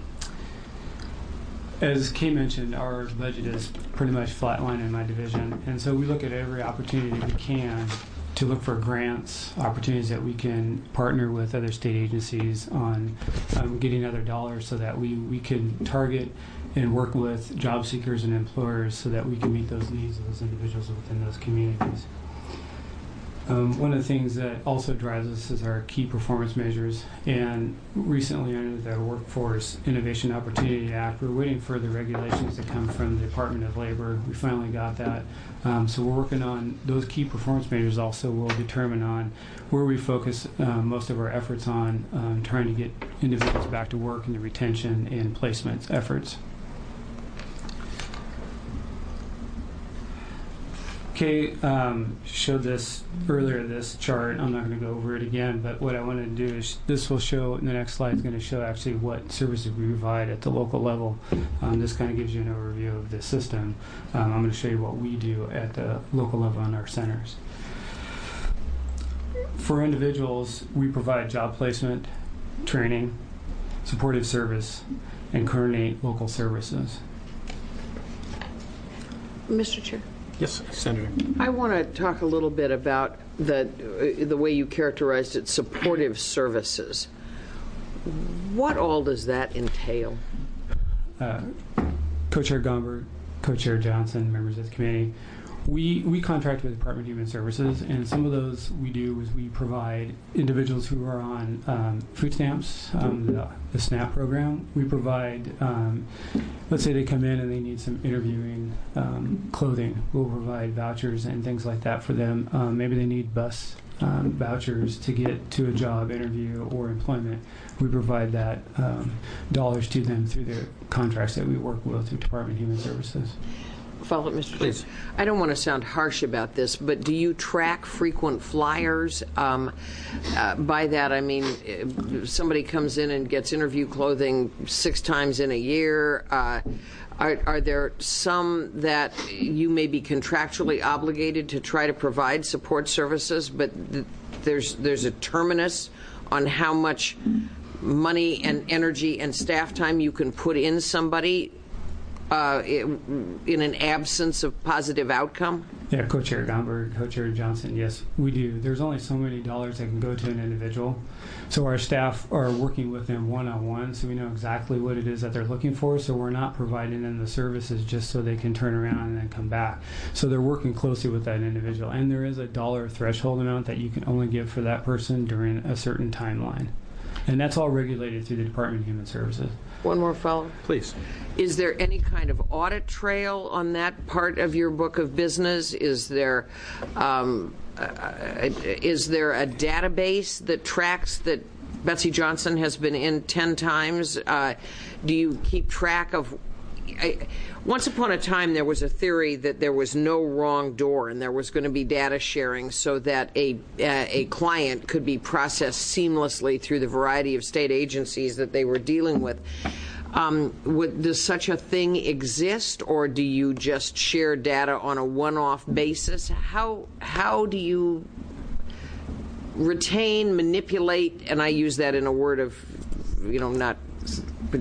as Kay mentioned, our budget is pretty much flatline in my division, and so we look at every opportunity we can to look for grants, opportunities that we can partner with other state agencies on um, getting other dollars so that we, we can target and work with job seekers and employers so that we can meet those needs of those individuals within those communities. Um, one of the things that also drives us is our key performance measures, and recently under the Workforce Innovation Opportunity Act, we're waiting for the regulations to come from the Department of Labor. We finally got that. Um, so we're working on those key performance measures. Also will determine on where we focus uh, most of our efforts on um, trying to get individuals back to work and the retention and placements efforts. Kay um, showed this earlier, this chart. I'm not going to go over it again, but what I wanted to do is this will show, the next slide is going to show actually what services we provide at the local level. Um, this kind of gives you an overview of the system. Um, I'm going to show you what we do at the local level in our centers. For individuals, we provide job placement, training, supportive service, and coordinate local services. Mister Chair. Yes, Senator. I want to talk a little bit about the uh, the way you characterized it, supportive services. What all does that entail? Uh, Co-Chair Gomberg, Co-Chair Johnson, members of the committee, we, we contract with the Department of Human Services, and some of those we do is we provide individuals who are on um, food stamps, um, the, the SNAP program. We provide, um, let's say they come in and they need some interviewing um, clothing. We'll provide vouchers and things like that for them. Um, maybe they need bus um, vouchers to get to a job interview or employment. We provide that um, dollars to them through the contracts that we work with through Department of Human Services. Follow up, Mister Please. Chair. I don't want to sound harsh about this, but do you track frequent flyers? Um, uh, by that, I mean, if somebody comes in and gets interview clothing six times in a year. Uh, are, are there some that you may be contractually obligated to try to provide support services, but th- there's there's a terminus on how much money and energy and staff time you can put in somebody uh, in an absence of positive outcome? Yeah, Co-Chair Gomberg, Co-Chair Johnson, yes, we do. There's only so many dollars that can go to an individual. So our staff are working with them one-on-one, so we know exactly what it is that they're looking for, so we're not providing them the services just so they can turn around and then come back. So they're working closely with that individual, and there is a dollar threshold amount that you can only give for that person during a certain timeline. And that's all regulated through the Department of Human Services. One more follow-up. Please. Is there any kind of audit trail on that part of your book of business? Is there um, uh, is there a database that tracks that Betsy Johnson has been in ten times? Uh, do you keep track of I, once upon a time there was a theory that there was no wrong door and there was going to be data sharing so that a uh, a client could be processed seamlessly through the variety of state agencies that they were dealing with. Um, would, does such a thing exist, or do you just share data on a one-off basis? How how do you retain, manipulate, and I use that in a word of, you know, not, but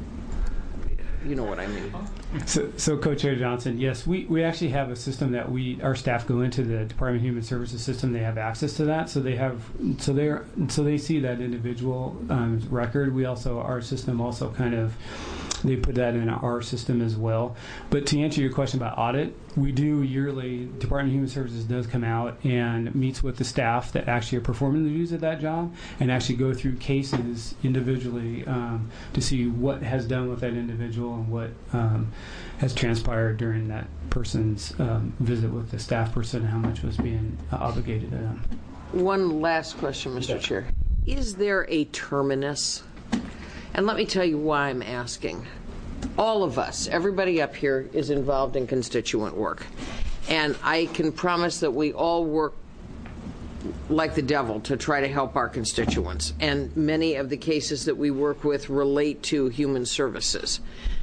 you know what I mean. So, so Co-Chair Johnson, yes, we, we actually have a system that we our staff go into the Department of Human Services system. They have access to that, so they have so they are so they see that individual um, record. We also our system also kind of they put that in our system as well. But to answer your question about audit, we do yearly. Department of Human Services does come out and meets with the staff that actually are performing the duties of that job, and actually go through cases individually um, to see what has done with that individual and what um, has transpired during that person's um, visit with the staff person, and how much was being uh, obligated to them. One last question, Mister Chair. Is there a terminus? And let me tell you why I'm asking. All of us, everybody up here, is involved in constituent work. And I can promise that we all work like the devil to try to help our constituents. And many of the cases that we work with relate to human services.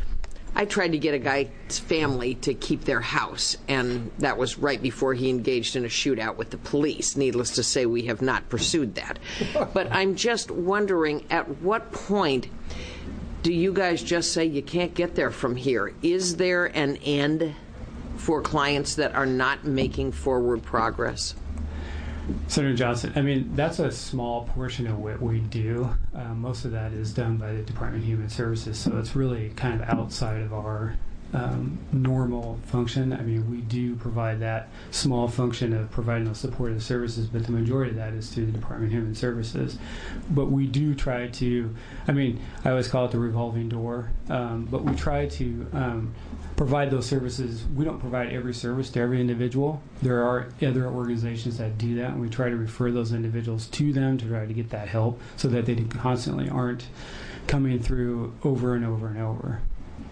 I tried to get a guy's family to keep their house, and that was right before he engaged in a shootout with the police. Needless to say, we have not pursued that. But I'm just wondering, at what point do you guys just say you can't get there from here? Is there an end for clients that are not making forward progress? Senator Johnson, I mean, that's a small portion of what we do. Uh, most of that is done by the Department of Human Services, so it's really kind of outside of our um, normal function. I mean, we do provide that small function of providing those supportive services, but the majority of that is through the Department of Human Services. But we do try to, I mean, I always call it the revolving door, um, but we try to um, provide those services. We don't provide every service to every individual. There are other organizations that do that, and we try to refer those individuals to them to try to get that help so that they constantly aren't coming through over and over and over.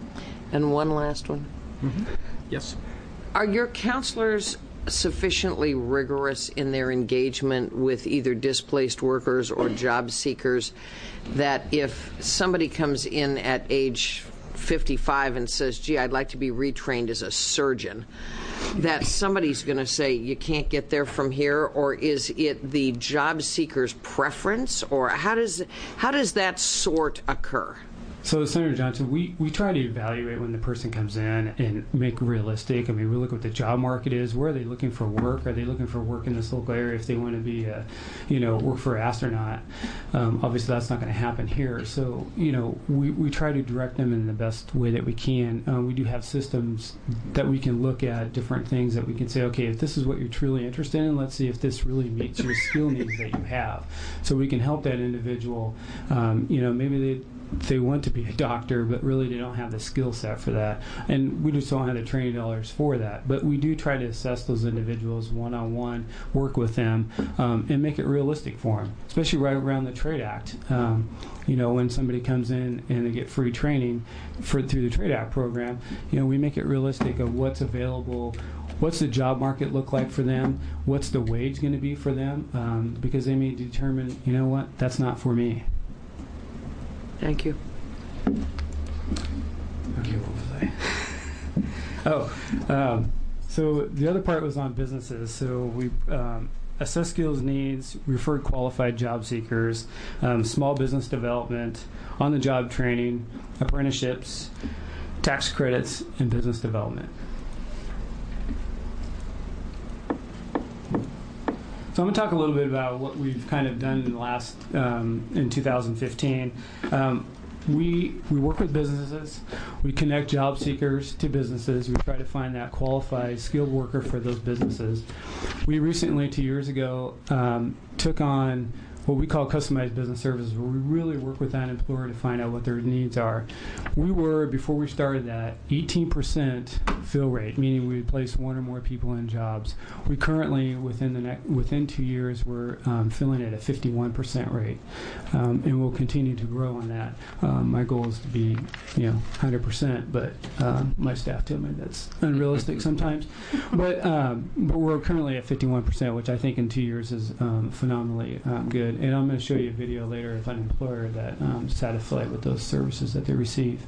And one last one. Mm-hmm. Yes. Are your counselors sufficiently rigorous in their engagement with either displaced workers or job seekers that if somebody comes in at age fifty-five and says, gee, I'd like to be retrained as a surgeon, that somebody's going to say, you can't get there from here? Or is it the job seeker's preference? Or how does how does that sort occur? So, Senator Johnson, we, we try to evaluate when the person comes in and make realistic. I mean, we look at what the job market is. Where are they looking for work? Are they looking for work in this local area if they want to be, a, you know, work for an astronaut? Um, obviously, that's not going to happen here. So, you know, we, we try to direct them in the best way that we can. Um, we do have systems that we can look at different things that we can say, okay, if this is what you're truly interested in, let's see if this really meets your skill needs that you have. So we can help that individual. Um, you know, maybe they they want to be a doctor, but really they don't have the skill set for that. And we just don't have the training dollars for that. But we do try to assess those individuals one-on-one, work with them, um, and make it realistic for them, especially right around the Trade Act. Um, you know, when somebody comes in and they get free training for, through the Trade Act program, you know, we make it realistic of what's available. What's the job market look like for them? What's the wage going to be for them? Um, because they may determine, you know what, that's not for me. Thank you. Okay, what was I? oh, um, so the other part was on businesses. So we um, assess skills needs, refer qualified job seekers, um, small business development, on-the-job training, apprenticeships, tax credits, and business development. So I'm going to talk a little bit about what we've kind of done in the last, um, in two thousand fifteen. Um, we we work with businesses. We connect job seekers to businesses. We try to find that qualified, skilled worker for those businesses. We recently, two years ago, um, took on what we call customized business services, where we really work with that employer to find out what their needs are. We were, before we started that, eighteen percent fill rate, meaning we would place one or more people in jobs. We currently, within the ne- within two years, we're um, filling at a fifty-one percent rate, um, and we'll continue to grow on that. Um, my goal is to be, you know, one hundred percent, but uh, my staff tell me that's unrealistic sometimes. But um, but we're currently at fifty-one percent, which I think in two years is um, phenomenally um, good. And I'm going to show you a video later of an employer that um, is satisfied with those services that they receive.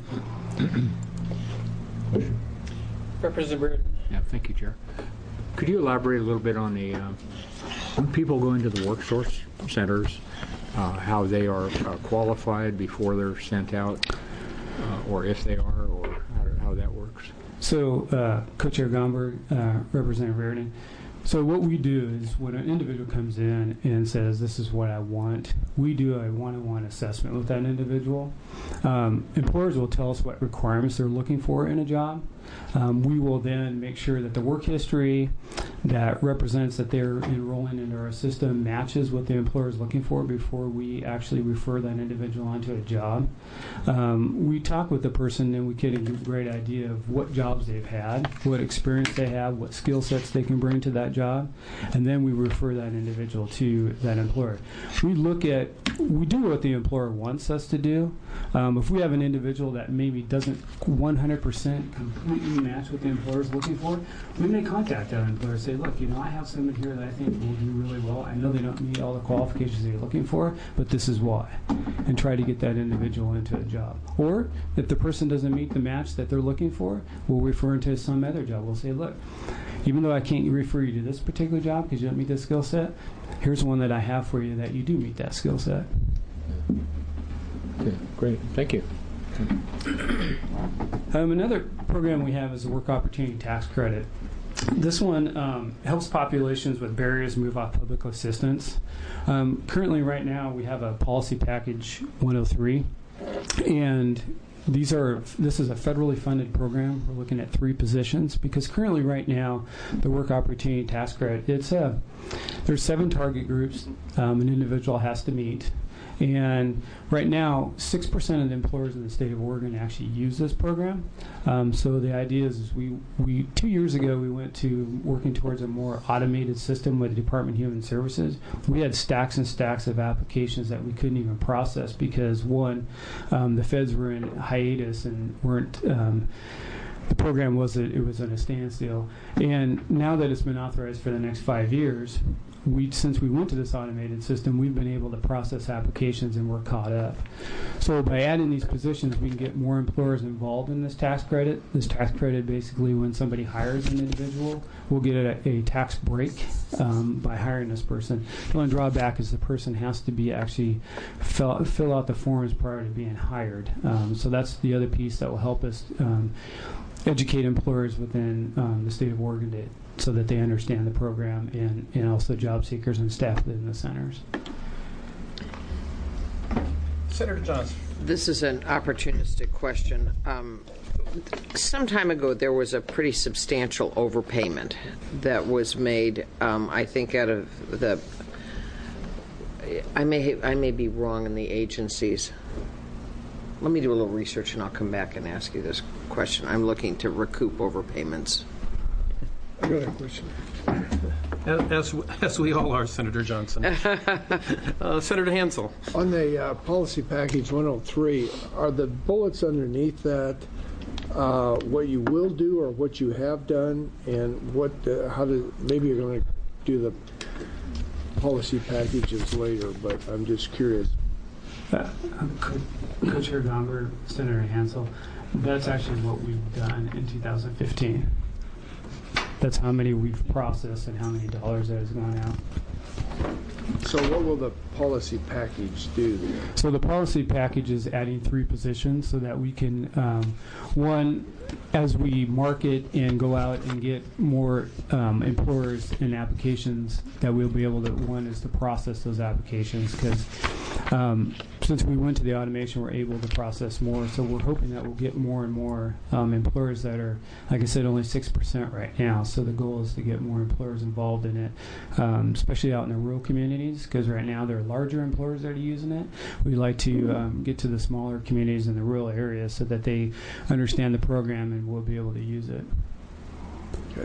Representative Beard. Yeah, thank you, Chair. Could you elaborate a little bit on the um, when people go into the work source centers, uh, how they are uh, qualified before they're sent out, uh, or if they are, or how, how that works? So, uh, Co-Chair Gomberg, uh, Representative Reardon, so what we do is when an individual comes in and says, this is what I want, we do a one-on-one assessment with that individual. Um, employers will tell us what requirements they're looking for in a job. Um, we will then make sure that the work history that represents that they're enrolling into our system matches what the employer is looking for before we actually refer that individual onto a job. Um, we talk with the person and we get a great idea of what jobs they've had, what experience they have, what skill sets they can bring to that job, and then we refer that individual to that employer. We look at, we do what the employer wants us to do. Um, if we have an individual that maybe doesn't one hundred percent completely match what the employer is looking for, we may contact that employer and say, look, you know, I have someone here that I think will do really well. I know they don't meet all the qualifications they're looking for, but this is why, and try to get that individual into a job. Or if the person doesn't meet the match that they're looking for, we'll refer them to some other job. We'll say, look, even though I can't refer you to this particular job because you don't meet this skill set, here's one that I have for you that you do meet that skill set. Okay, great. Thank you. Um, another program we have is the Work Opportunity Tax Credit. This one um, helps populations with barriers move off public assistance. Um, currently, right now, we have a policy package one oh three, and these are this is a federally funded program. We're looking at three positions because currently, right now, the Work Opportunity Tax Credit, it's a there's seven target groups um, an individual has to meet. And right now, six percent of the employers in the state of Oregon actually use this program. Um, so the idea is, is we, we two years ago, we went to working towards a more automated system with the Department of Human Services. We had stacks and stacks of applications that we couldn't even process because, one, um, the feds were in hiatus and weren't um, the program was a, it was at a standstill. And now that it's been authorized for the next five years, we since we went to this automated system, we've been able to process applications and we're caught up. So by adding these positions, we can get more employers involved in this tax credit. This tax credit, basically, when somebody hires an individual, we'll get a, a tax break um, by hiring this person. The only drawback is the person has to be actually fill, fill out the forms prior to being hired. Um, so that's the other piece that will help us um, educate employers within um, the state of Oregon to, so that they understand the program, and, and also job seekers and staff within the centers. Senator Johnson. This is an opportunistic question. Um, some time ago, there was a pretty substantial overpayment that was made, um, I think, out of the, I may, I may be wrong in the agencies. Let me do a little research and I'll come back and ask you this question. I'm looking to recoup overpayments. I got a question. As, as we all are, Senator Johnson. uh, Senator Hansel. On the uh, policy package one oh three, are the bullets underneath that uh, what you will do or what you have done, and what uh, how do maybe you're going to do the policy packages later, but I'm just curious. Uh, Co-Chair Gomberg, Senator Hansel, that's actually what we've done in two thousand fifteen. That's how many we've processed and how many dollars that has gone out. So what will the policy package do then? So the policy package is adding three positions so that we can, um, one, as we market and go out and get more um, employers and applications, that we'll be able to, one is to process those applications, because Um, since we went to the automation, we're able to process more. So we're hoping that we'll get more and more um, employers that are, like I said, only six percent right now. So the goal is to get more employers involved in it, um, especially out in the rural communities, because right now there are larger employers that are using it. We'd like to um, get to the smaller communities in the rural areas so that they understand the program and will be able to use it. Okay.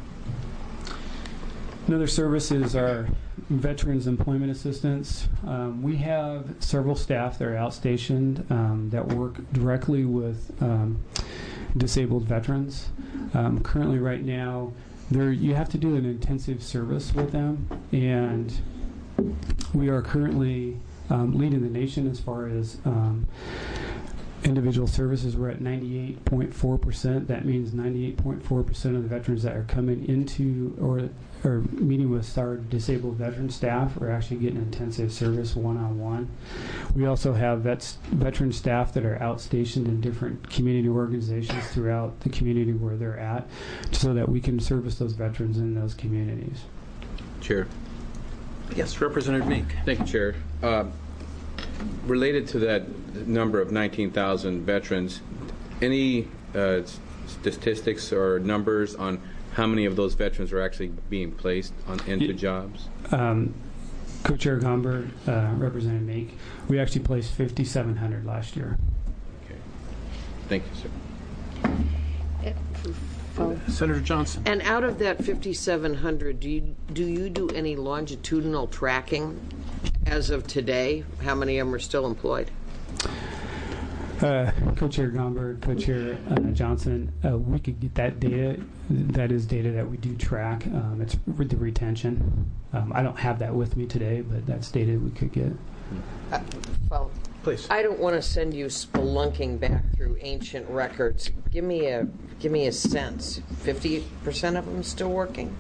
Another service is our Veterans Employment Assistance. Um, we have several staff that are outstationed um, that work directly with um, disabled veterans. Um, currently, right now, there you have to do an intensive service with them, and we are currently um, leading the nation as far as um, individual services. We're at ninety-eight point four percent. That means ninety-eight point four percent of the veterans that are coming into or or meeting with our disabled veteran staff are actually getting intensive service one-on-one. We also have vets, veteran staff that are outstationed in different community organizations throughout the community where they're at, so that we can service those veterans in those communities. Chair. Yes, Representative Meek. Thank you, Chair. Uh, related to that number of nineteen thousand veterans, any uh, statistics or numbers on how many of those veterans are actually being placed on into yeah. jobs? Um, Co-Chair Gomberg, uh, Representative Meek, we actually placed fifty-seven hundred last year. Okay. Thank you, sir. Senator Johnson. And out of that fifty-seven hundred, do you, do you do any longitudinal tracking as of today? How many of them are still employed? Uh, Co-Chair Gomberg, Co-Chair uh, Johnson, uh, we could get that data. That is data that we do track. Um, it's re- the retention. Um, I don't have that with me today, but that's data we could get. Uh, well, please. I don't want to send you spelunking back through ancient records. Give me a give me a sense. Fifty percent of them still working?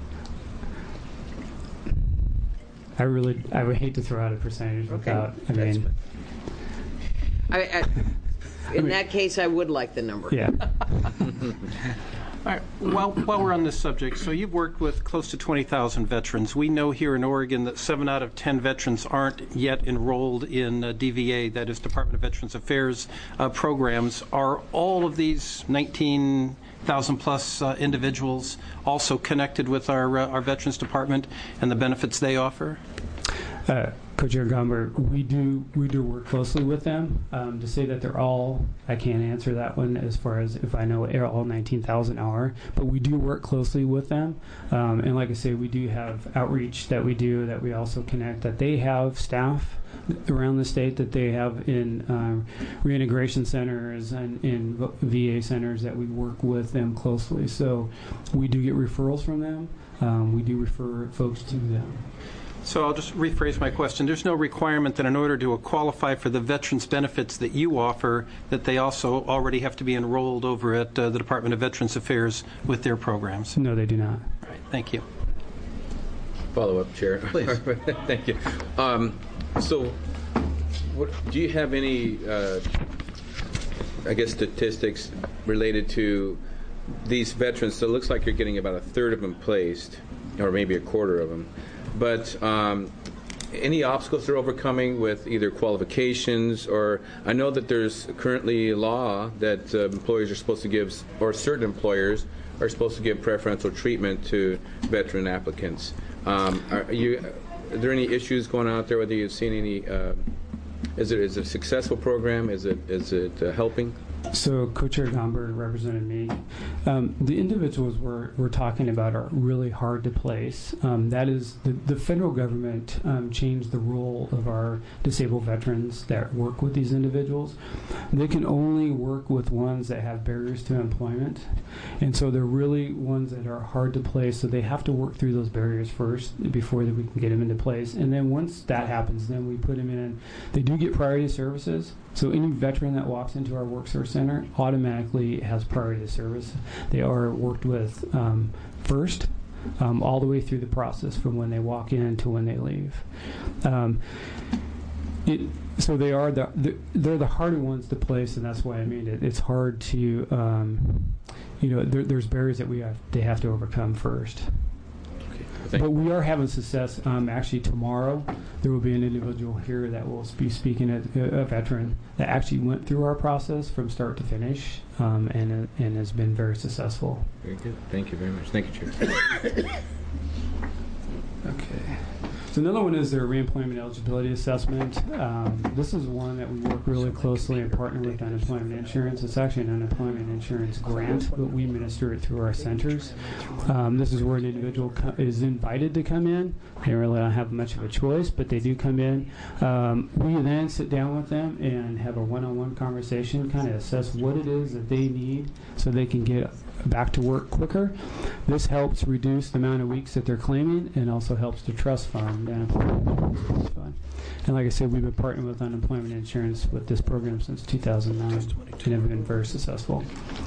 I really, I would hate to throw out a percentage okay. without. I That's mean, I, I, in I mean, that case, I would like the number. Yeah. All right. While, while we're on this subject, so you've worked with close to twenty thousand veterans. We know here in Oregon that seven out of ten veterans aren't yet enrolled in uh, D V A, that is Department of Veterans Affairs uh, programs. Are all of these nineteen thousand plus uh, individuals also connected with our uh, our Veterans Department and the benefits they offer? Uh, Co-Chair Gomberg, we do we do work closely with them. Um, to say that they're all, I can't answer that one as far as if I know all nineteen thousand are, but we do work closely with them. Um, and like I say, we do have outreach that we do, that we also connect, that they have staff around the state that they have in um, reintegration centers and in V A centers that we work with them closely. So we do get referrals from them. Um, we do refer folks to them. So I'll just rephrase my question. There's no requirement that in order to qualify for the veterans benefits that you offer, that they also already have to be enrolled over at uh, the Department of Veterans Affairs with their programs? No, they do not. All right. Thank you. Follow up, Chair. Please. Thank you. Um, so what, do you have any, uh, I guess, statistics related to these veterans? So it looks like you're getting about a third of them placed, or maybe a quarter of them. But um, any obstacles they're overcoming with either qualifications, or I know that there's currently a law that uh, employers are supposed to give, or certain employers are supposed to give preferential treatment to veteran applicants. Um, are you, are there any issues going on out there? Whether you've seen any, uh, is it is it a successful program? Is it is it uh, helping? So, Co-Chair Gomberg represented me. Um, the individuals we're, we're talking about are really hard to place. Um, that is, the, the federal government um, changed the role of our disabled veterans that work with these individuals. They can only work with ones that have barriers to employment. And so they're really ones that are hard to place. So they have to work through those barriers first before we can get them into place. And then once that happens, then we put them in. They do get priority services. So any veteran that walks into our Work Service Center automatically has priority of service. They are worked with um, first, um, all the way through the process from when they walk in to when they leave. Um, it, so they are the, the they're the harder ones to place, and that's why I mean it. It's hard to um, you know there, there's barriers that we have they have to overcome first. Okay. Thank but you. we are having success. Um, actually, tomorrow there will be an individual here that will be speaking at a veteran that actually went through our process from start to finish, um, and uh, and has been very successful. Very good. Thank you very much. Thank you, Chair. Okay. So another one is their reemployment eligibility assessment. Um, this is one that we work really closely and partner with unemployment insurance. It's actually an unemployment insurance grant, but we administer it through our centers. Um, this is where an individual co- is invited to come in. They really don't have much of a choice, but they do come in. Um, we then sit down with them and have a one-on-one conversation, kind of assess what it is that they need so they can get back to work quicker. This helps reduce the amount of weeks that they're claiming and also helps the trust fund, the unemployment trust fund. And like I said, we've been partnering with unemployment insurance with this program since two thousand nine and have been very successful.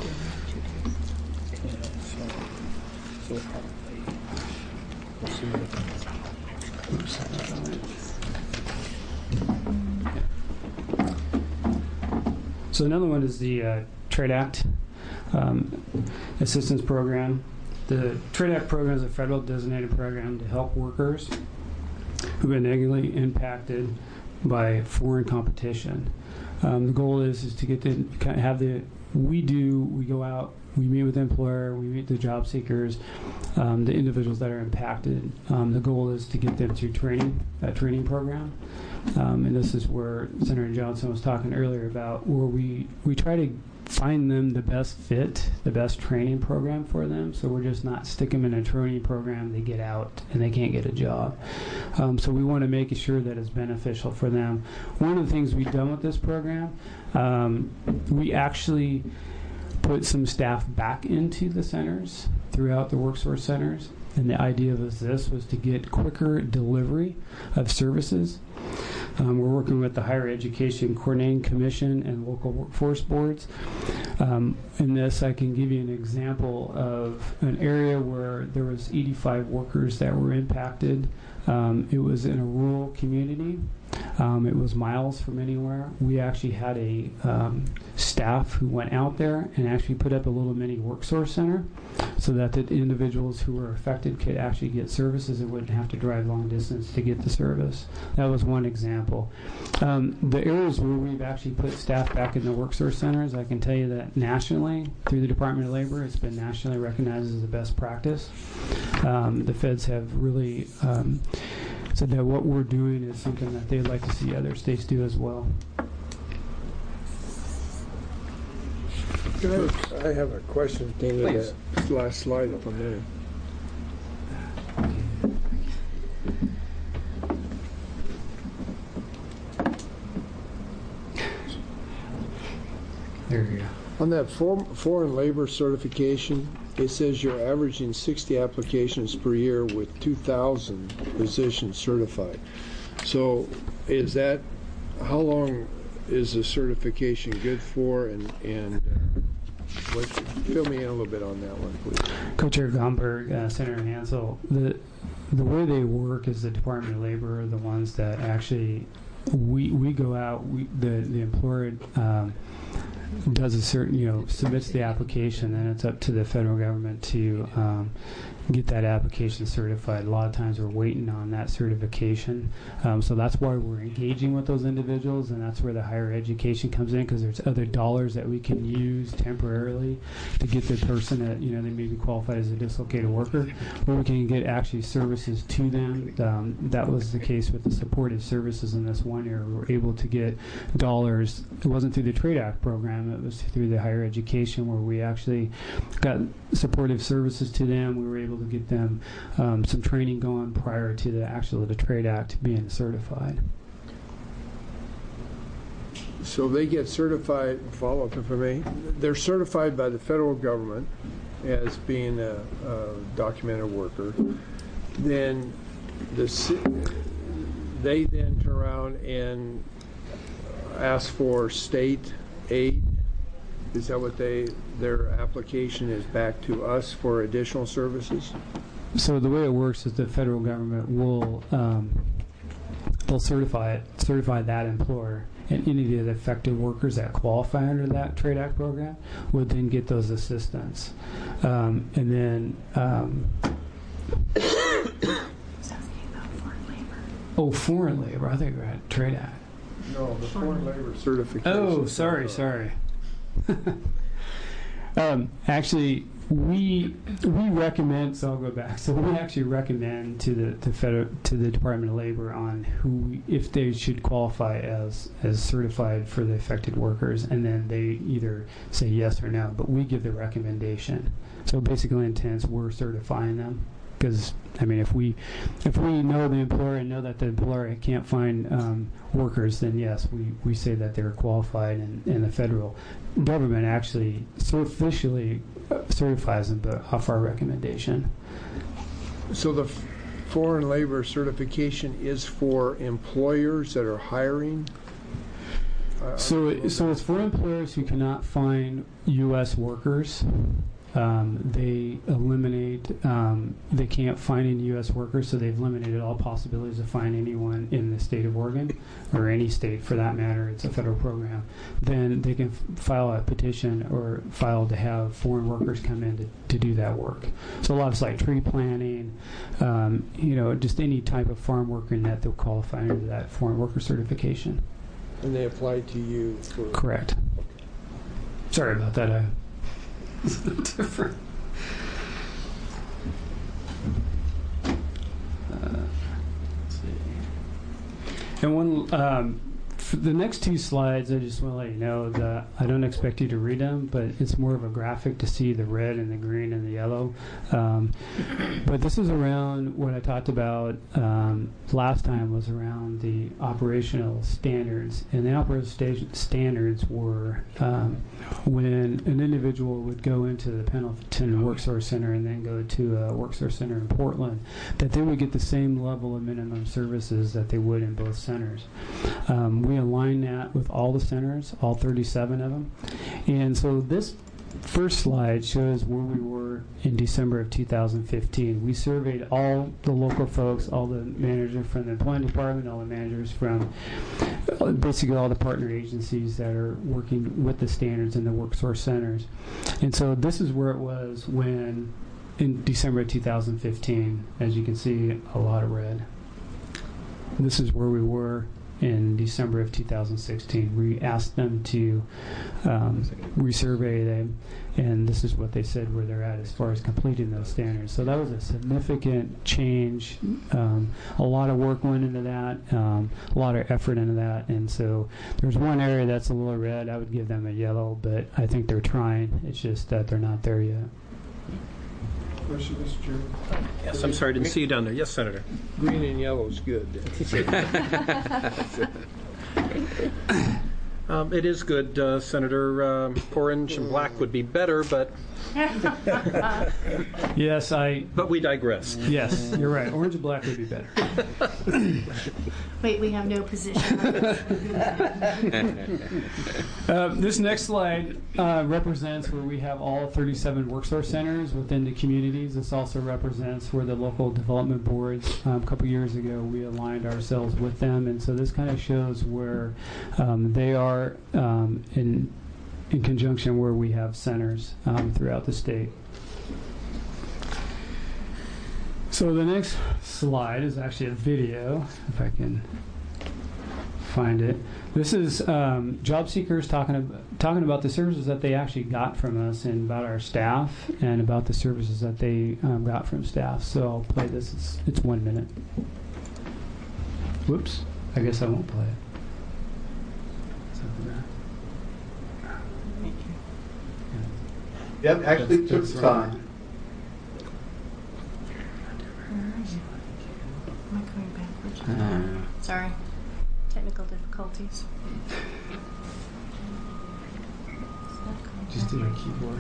So another one is the uh, TRADE Act um, assistance program. The TRADE Act program is a federal designated program to help workers who've been negatively impacted by foreign competition. Um, the goal is is to get the have the we do we go out, we meet with the employer, we meet the job seekers, um, the individuals that are impacted. Um, the goal is to get them through training, a training program. Um, and this is where Senator Johnson was talking earlier about where we, we try to find them the best fit, the best training program for them. So we're just not stick them in a training program, they get out and they can't get a job. Um, so we want to make sure that it's beneficial for them. One of the things we've done with this program, um, we actually put some staff back into the centers throughout the WorkSource centers. And the idea of this was to get quicker delivery of services. Um, we're working with the Higher Education Coordinating Commission and local workforce boards. Um, in this, I can give you an example of an area where there was eighty-five workers that were impacted. Um, it was in a rural community. Um, it was miles from anywhere. We actually had a um, staff who went out there and actually put up a little mini WorkSource center so that the individuals who were affected could actually get services and wouldn't have to drive long distance to get the service. That was one example. Um, the areas where we've actually put staff back in the WorkSource centers, I can tell you that nationally, through the Department of Labor, it's been nationally recognized as the best practice. Um, the feds have really um, said that what we're doing is something that they'd like to see other states do as well. Can I, I have a question pertaining to that last slide up on there. There you go. On that form, foreign labor certification, it says you're averaging sixty applications per year with two thousand positions certified. So is that, how long is the certification good for? And, and uh, what, fill me in a little bit on that one, please. Co-Chair Gomberg, uh, Senator Hansel, the the way they work is the Department of Labor are the ones that actually, we we go out, we the, the employer um, does a certain, you know, submits the application, and it's up to the federal government to um, get that application certified. A lot of times we're waiting on that certification. Um, so that's why we're engaging with those individuals, and that's where the higher education comes in, because there's other dollars that we can use temporarily to get the person that, you know, they may be qualified as a dislocated worker, where we can get actually services to them. Um, that was the case with the supportive services in this one year. We were able to get dollars. It wasn't through the TRADE Act program. It was through the higher education, where we actually got supportive services to them. We were able to get them um, some training going prior to the actual the TRADE Act being certified. So they get certified, follow up if I may, they're certified by the federal government as being a, a documented worker. Then the they then turn around and ask for state aid. Is that what they, their application is back to us for additional services? So the way it works is the federal government will um, they'll certify it, certify that employer, and any of the affected workers that qualify under that TRADE Act program would then get those assistance. Um, and then um, Oh, foreign labor. I think we had Trade Act. No, the foreign labor certification. Oh, sorry, sorry. um, actually, we we recommend. So I'll go back. So we actually recommend to the to federal to the Department of Labor on who, if they should qualify as as certified for the affected workers, and then they either say yes or no. But we give the recommendation. So basically, intense, we're certifying them. Because I mean, if we if we know the employer and know that the employer can't find um, workers, then yes, we, we say that they're qualified, and, and the federal government actually so officially certifies them, but off our recommendation. So the f- foreign labor certification is for employers that are hiring. Uh, So it, so it's for employers who cannot find U S workers. Um, they eliminate, um, they can't find any U S workers, so they've eliminated all possibilities of finding anyone in the state of Oregon, or any state for that matter. It's a federal program. Then they can f- file a petition or file to have foreign workers come in to, to do that work. So a lot of it's like tree planting, um, you know, just any type of farm worker in that they'll qualify under that foreign worker certification. And they apply to you for... Correct. Sorry about that. I different. Uh, let's see. And one, um, for the next two slides, I just want to let you know that I don't expect you to read them, but it's more of a graphic to see the red and the green and the yellow. Um, but this is around what I talked about um, last time, was around the operational standards. And the operational sta- standards were um, when an individual would go into the Pendleton Worksource Center and then go to a Worksource Center in Portland, that they would get the same level of minimum services that they would in both centers. Um, we align that with all the centers, all thirty-seven of them. And so this first slide shows where we were in December of two thousand fifteen. We surveyed all the local folks, all the managers from the employment department, all the managers from basically all the partner agencies that are working with the standards in the WorkSource centers. And so this is where it was when, in December of two thousand fifteen, as you can see, a lot of red. This is where we were in December of two thousand sixteen. We asked them to um, resurvey them, and this is what they said where they're at as far as completing those standards. So that was a significant change. Um, a lot of work went into that, um, a lot of effort into that, and so there's one area that's a little red. I would give them a yellow, but I think they're trying. It's just that they're not there yet. Question, Mister Chairman? Yes, I'm sorry, didn't see you down there. Yes, Senator. Green and yellow is good. um, it is good, uh, Senator. Um, orange and black would be better, but yes, I. But we digress. Yes, you're right. Orange and black would be better. Wait, we have no position on this. uh, this next slide uh, represents where we have all thirty-seven WorkSource centers within the communities. This also represents where the local development boards, um, a couple years ago, we aligned ourselves with them. And so this kind of shows where um, they are um, in in conjunction where we have centers um, throughout the state. So the next slide is actually a video, if I can find it. This is um, job seekers talking about, talking about the services that they actually got from us, and about our staff, and about the services that they um, got from staff. So I'll play this. It's, it's one minute. Whoops. I guess I won't play it. Yep, actually took the time. Am I going backwards? Uh, Sorry. Technical difficulties. Just do a keyboard.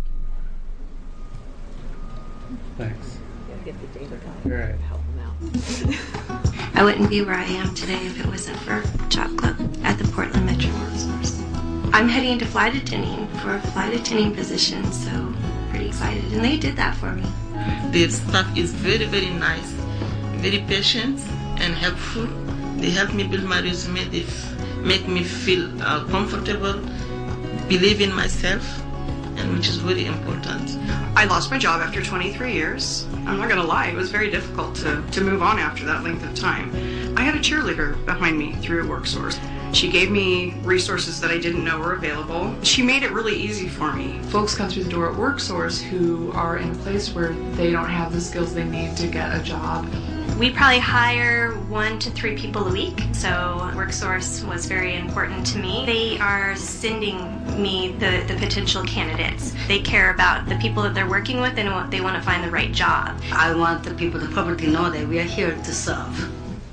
Thanks. Get the data All right. Help them out. I wouldn't be where I am today if it wasn't for Job Club at the Portland Metro Workforce. I'm heading to flight attending for a flight attending position, so pretty excited. And they did that for me. The staff is very, very nice, very patient and helpful. They help me build my resume. They f- make me feel uh, comfortable, believe in myself, and which is very important. I lost my job after twenty-three years. I'm not going to lie, it was very difficult to, to move on after that length of time. I had a cheerleader behind me through WorkSource. She gave me resources that I didn't know were available. She made it really easy for me. Folks come through the door at WorkSource who are in a place where they don't have the skills they need to get a job. We probably hire one to three people a week, so WorkSource was very important to me. They are sending me the, the potential candidates. They care about the people that they're working with and what they want to find the right job. I want the people, the public, to know that we are here to serve.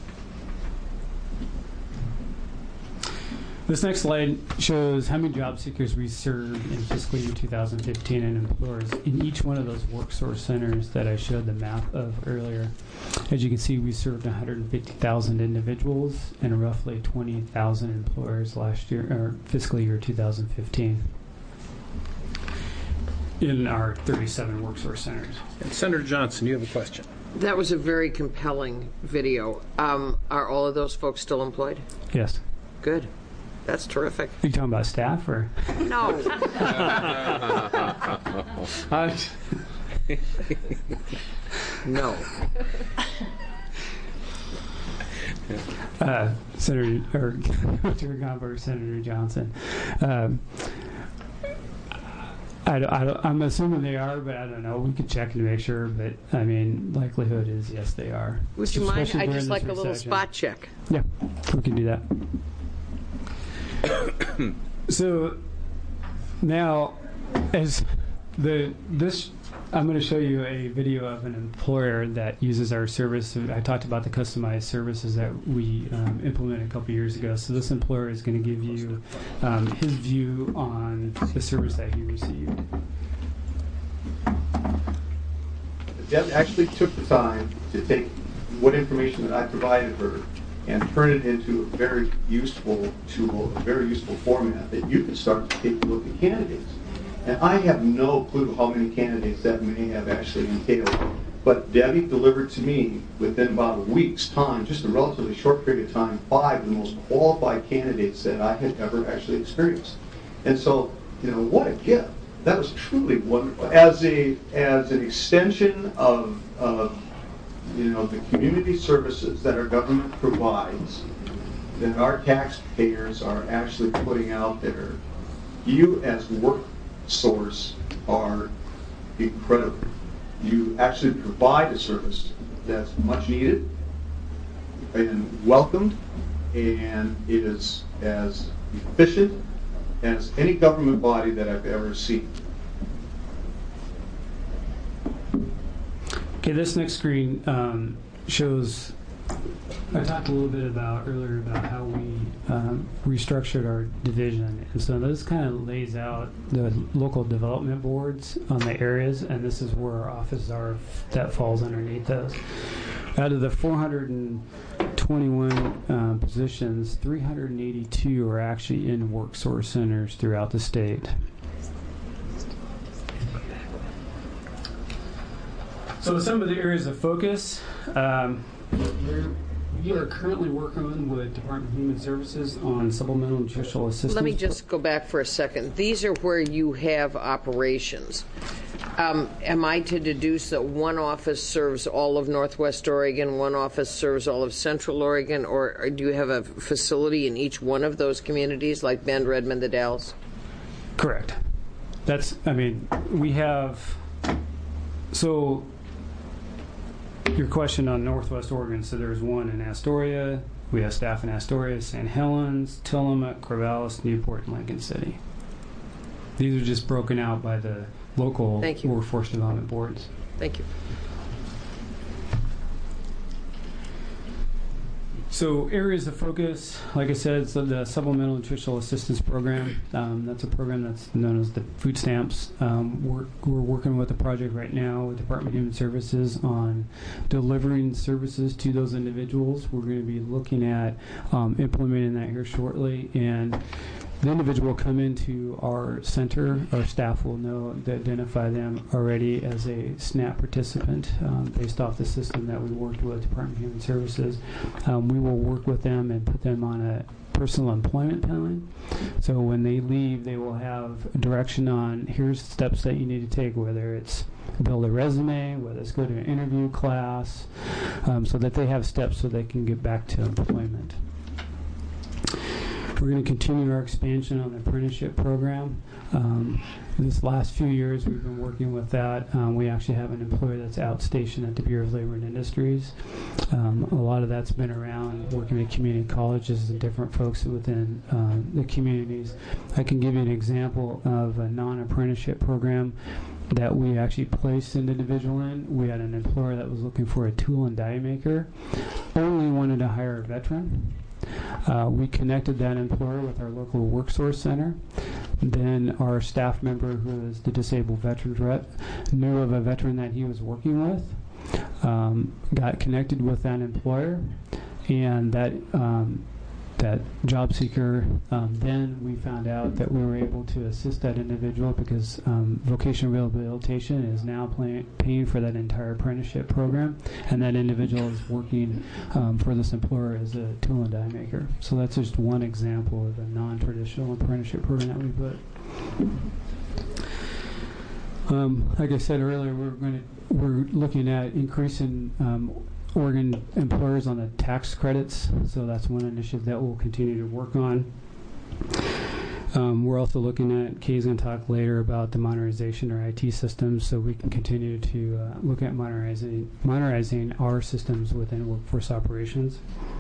This next slide shows how many job seekers we served in fiscal year two thousand fifteen and employers in each one of those WorkSource centers that I showed the map of earlier. As you can see, we served one hundred fifty thousand individuals and roughly twenty thousand employers last year, or fiscal year two thousand fifteen, in our thirty-seven WorkSource centers. And Senator Johnson, you have a question. That was a very compelling video. Um, are all of those folks still employed? Yes. Good. That's terrific. Are you talking about staff or? No. No. Uh, Senator or Senator Gomberg, Senator Johnson. Um, I, I, I'm assuming they are, but I don't know. We could check to make sure, but I mean, likelihood is yes, they are. Would you mind? Especially I'd during just this like a little recession. spot check. Yeah, we can do that. So now, as the this, I'm going to show you a video of an employer that uses our service. I talked about the customized services that we um, implemented a couple years ago. So this employer is going to give you um, his view on the service that he received. Deb actually took the time to take what information that I provided her and turn it into a very useful tool, a very useful format that you can start to take a look at candidates. And I have no clue how many candidates that may have actually entailed. But Debbie delivered to me within about a week's time, just a relatively short period of time, five of the most qualified candidates that I had ever actually experienced. And so, you know, what a gift. That was truly wonderful. As a as an extension of, of you know, the community services that our government provides, that our taxpayers are actually putting out there, you as WorkSource are incredible. You actually provide a service that's much needed and welcomed, and it is as efficient as any government body that I've ever seen. Okay, this next screen um, shows, I talked a little bit about earlier about how we um, restructured our division. And so this kind of lays out the local development boards on the areas, and this is where our offices are that falls underneath those. Out of the four hundred twenty-one um, positions, three hundred eighty-two are actually in WorkSource centers throughout the state. So some of the areas of focus, um, we're, we are currently working with Department of Human Services on supplemental nutritional assistance. Let me just go back for a second. These are where you have operations. Um, am I to deduce that one office serves all of Northwest Oregon, one office serves all of Central Oregon, or, or do you have a facility in each one of those communities, like Bend, Redmond, the Dalles? Correct. That's, I mean, we have, so your question on Northwest Oregon, so there's one in Astoria, we have staff in Astoria, Saint Helens, Tillamook, Corvallis, Newport, and Lincoln City. These are just broken out by the local workforce development boards. Thank you. So areas of focus, like I said, so the Supplemental Nutritional Assistance Program. Um, that's a program that's known as the food stamps. Um, we're, we're working with a project right now with Department of Human Services on delivering services to those individuals. We're going to be looking at um, implementing that here shortly, and the individual will come into our center. Our staff will know to identify them already as a SNAP participant um, based off the system that we worked with Department of Human Services. Um, we will work with them and put them on a personal employment plan. So when they leave, they will have direction on here's steps that you need to take, whether it's build a resume, whether it's go to an interview class, um, so that they have steps so they can get back to employment. We're going to continue our expansion on the apprenticeship program. Um, this last few years, we've been working with that. Um, we actually have an employer that's outstationed at the Bureau of Labor and Industries. Um, a lot of that's been around working at community colleges and different folks within uh, the communities. I can give you an example of a non-apprenticeship program that we actually placed an individual in. We had an employer that was looking for a tool and die maker, only wanted to hire a veteran. Uh, we connected that employer with our local WorkSource center. Then our staff member, who is the disabled veterans rep, knew of a veteran that he was working with, um, got connected with that employer, and that um, that job seeker, um, then we found out that we were able to assist that individual because um, vocational rehabilitation is now pay- paying for that entire apprenticeship program, and that individual is working um, for this employer as a tool and die maker. So that's just one example of a non-traditional apprenticeship program that we put. Um, like I said earlier, we're going to we're looking at increasing um, Oregon employers on the tax credits, so that's one initiative that we'll continue to work on. Um, we're also looking at, Kay's going to talk later about the modernization of our I T systems, so we can continue to uh, look at modernizing, modernizing our systems within workforce operations.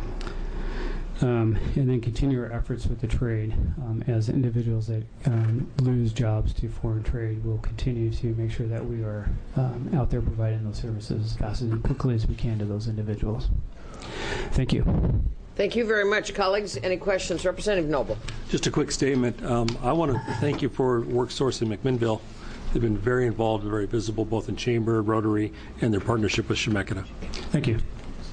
Um, and then continue our efforts with the trade. Um, as individuals that um, lose jobs to foreign trade, we'll continue to make sure that we are um, out there providing those services as fast and quickly as we can to those individuals. Thank you. Thank you very much, colleagues. Any questions? Representative Noble. Just a quick statement. Um, I want to thank you for WorkSource in McMinnville. They've been very involved and very visible both in Chamber, Rotary, and their partnership with Chemeketa. Thank you.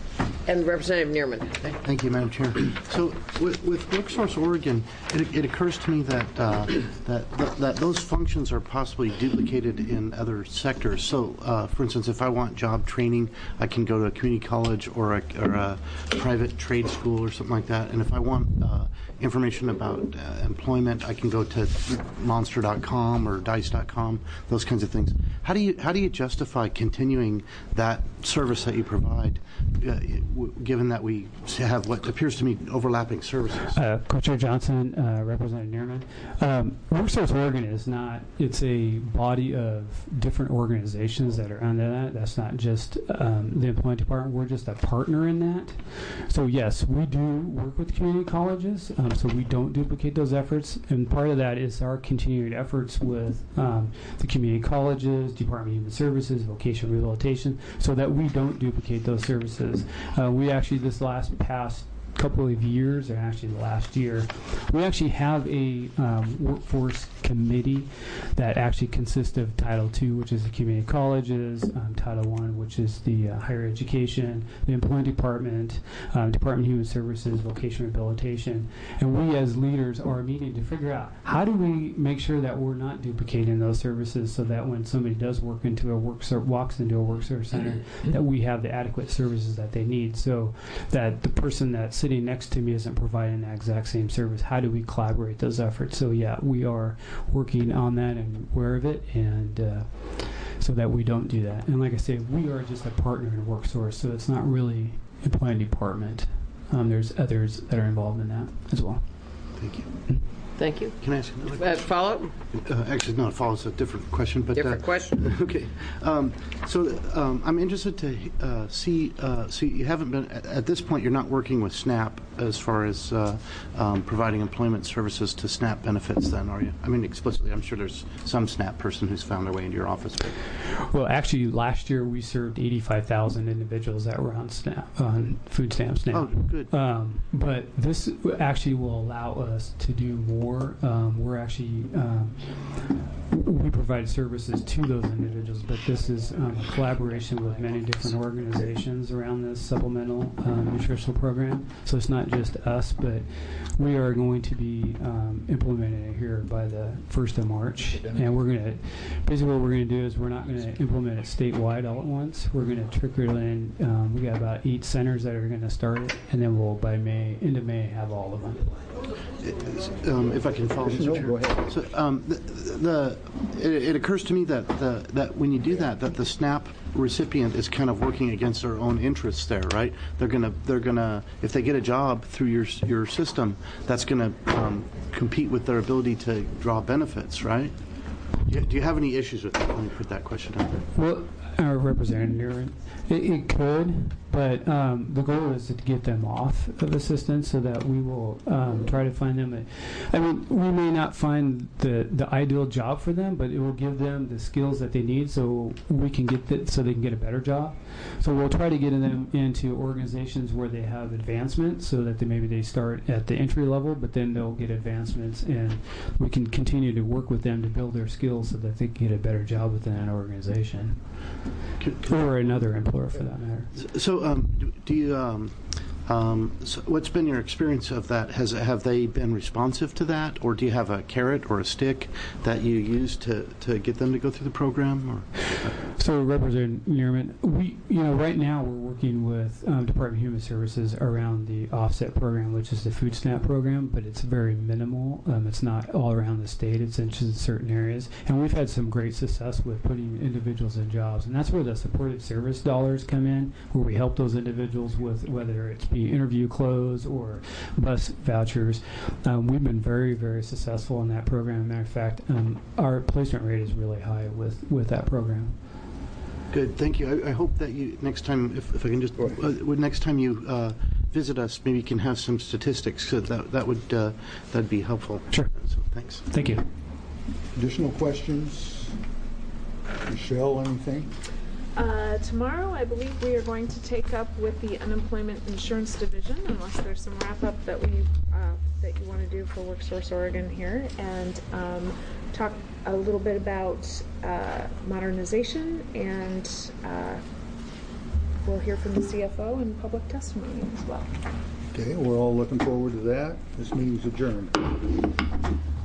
And Representative Neerman. Thank you, Madam Chair. So, with, with WorkSource Oregon, it, it occurs to me that, uh, that that that those functions are possibly duplicated in other sectors. So, uh, for instance, if I want job training, I can go to a community college or a, or a private trade school or something like that. And if I want uh, information about uh, employment, I can go to monster dot com or dice dot com. Those kinds of things. How do you how do you justify continuing that service that you provide? Uh, given that we have what appears to me overlapping services. Uh, Co-Chair Johnson, uh, Representative Neerman. Um, WorkSource Oregon is not, it's a body of different organizations that are under that. That's not just um, the employment department. We're just a partner in that. So yes, we do work with community colleges, um, so we don't duplicate those efforts. And part of that is our continued efforts with um, the community colleges, Department of Human Services, vocational rehabilitation, so that we don't duplicate those services. Uh, we actually, this last past couple of years, or actually the last year, we actually have a um, workforce committee that actually consists of Title two, which is the community colleges, um, Title one, which is the uh, higher education, the employment department, um, Department of Human Services, vocational rehabilitation, and we as leaders are meeting to figure out how do we make sure that we're not duplicating those services, so that when somebody does work into a work ser- walks into a work service center, that we have the adequate services that they need, so that the person that's sitting next to me isn't providing the exact same service. How do we collaborate those efforts? So yeah, we are working on that and aware of it, and uh, so that we don't do that. And like I say, we are just a partner in WorkSource, so it's not really employment department. Um, there's others that are involved in that as well. Thank you. Thank you. Can I ask another uh, follow-up? Uh, actually, not a follow-up, it's a different question. But, different uh, question. Okay. Um, so um, I'm interested to uh, see, uh, see, you haven't been, at, at this point, you're not working with SNAP as far as uh, um, providing employment services to SNAP benefits then, are you? I mean, explicitly, I'm sure there's some SNAP person who's found their way into your office. But. Well, actually, last year we served eighty-five thousand individuals that were on SNAP, on food stamps now. Oh, good. Um, but this actually will allow us to do more. Um, we're actually um, we provide services to those individuals, but this is um, a collaboration with many different organizations around this supplemental um, nutritional program. So it's not just us, but we are going to be um, implementing it here by the first of March. And we're going to, basically what we're going to do is we're not going to implement it statewide all at once. We're going to trickle in, um, we got about eight centers that are going to start it, and then we'll, by May, end of May, have all of them. Um, if I can follow, Mister Chair. Go ahead. So, um, the, the it, it occurs to me that the, that when you do that, that the SNAP recipient is kind of working against their own interests there, right? They're gonna they're gonna if they get a job through your your system, that's gonna um, compete with their ability to draw benefits, right? Do you, do you have any issues with that? Let me put that question out there. Well, our representative, it, it could, but um, the goal is to get them off of assistance so that we will um, try to find them. A, I mean, we may not find the, the ideal job for them, but it will give them the skills that they need so we can get that, so they can get a better job. So we'll try to get them into organizations where they have advancement so that they, maybe they start at the entry level, but then they'll get advancements, and we can continue to work with them to build their skills so that they can get a better job within that organization. Or another employer, for that matter. So, um, do, do you? Um, um, so what's been your experience of that? Has have they been responsive to that, or do you have a carrot or a stick that you use to, to get them to go through the program? Or so, Representative Neerman, we you know right now we're working with um, Department of Human Services around the offset program, which is the food stamp program, but it's very minimal. Um, it's not all around the state. It's in certain areas, and we've had some great success with putting individuals in jobs, and that's where the supportive service dollars come in, where we help those individuals with whether it's be interview clothes or bus vouchers. Um, we've been very, very successful in that program. Matter of fact, um, our placement rate is really high with, with that program. Good, thank you. I, I hope that you next time, if, if I can just, uh, next time you uh, visit us, maybe you can have some statistics. So that that would uh, that'd be helpful. Sure. So thanks. Thank you. Additional questions, Michelle? Anything? Uh, tomorrow, I believe we are going to take up with the Unemployment Insurance Division, unless there's some wrap-up that we uh, that you want to do for WorkSource Oregon here, and um, talk a little bit about uh, modernization, and uh, we'll hear from the C F O and public testimony as well. Okay, we're all looking forward to that. This meeting's adjourned.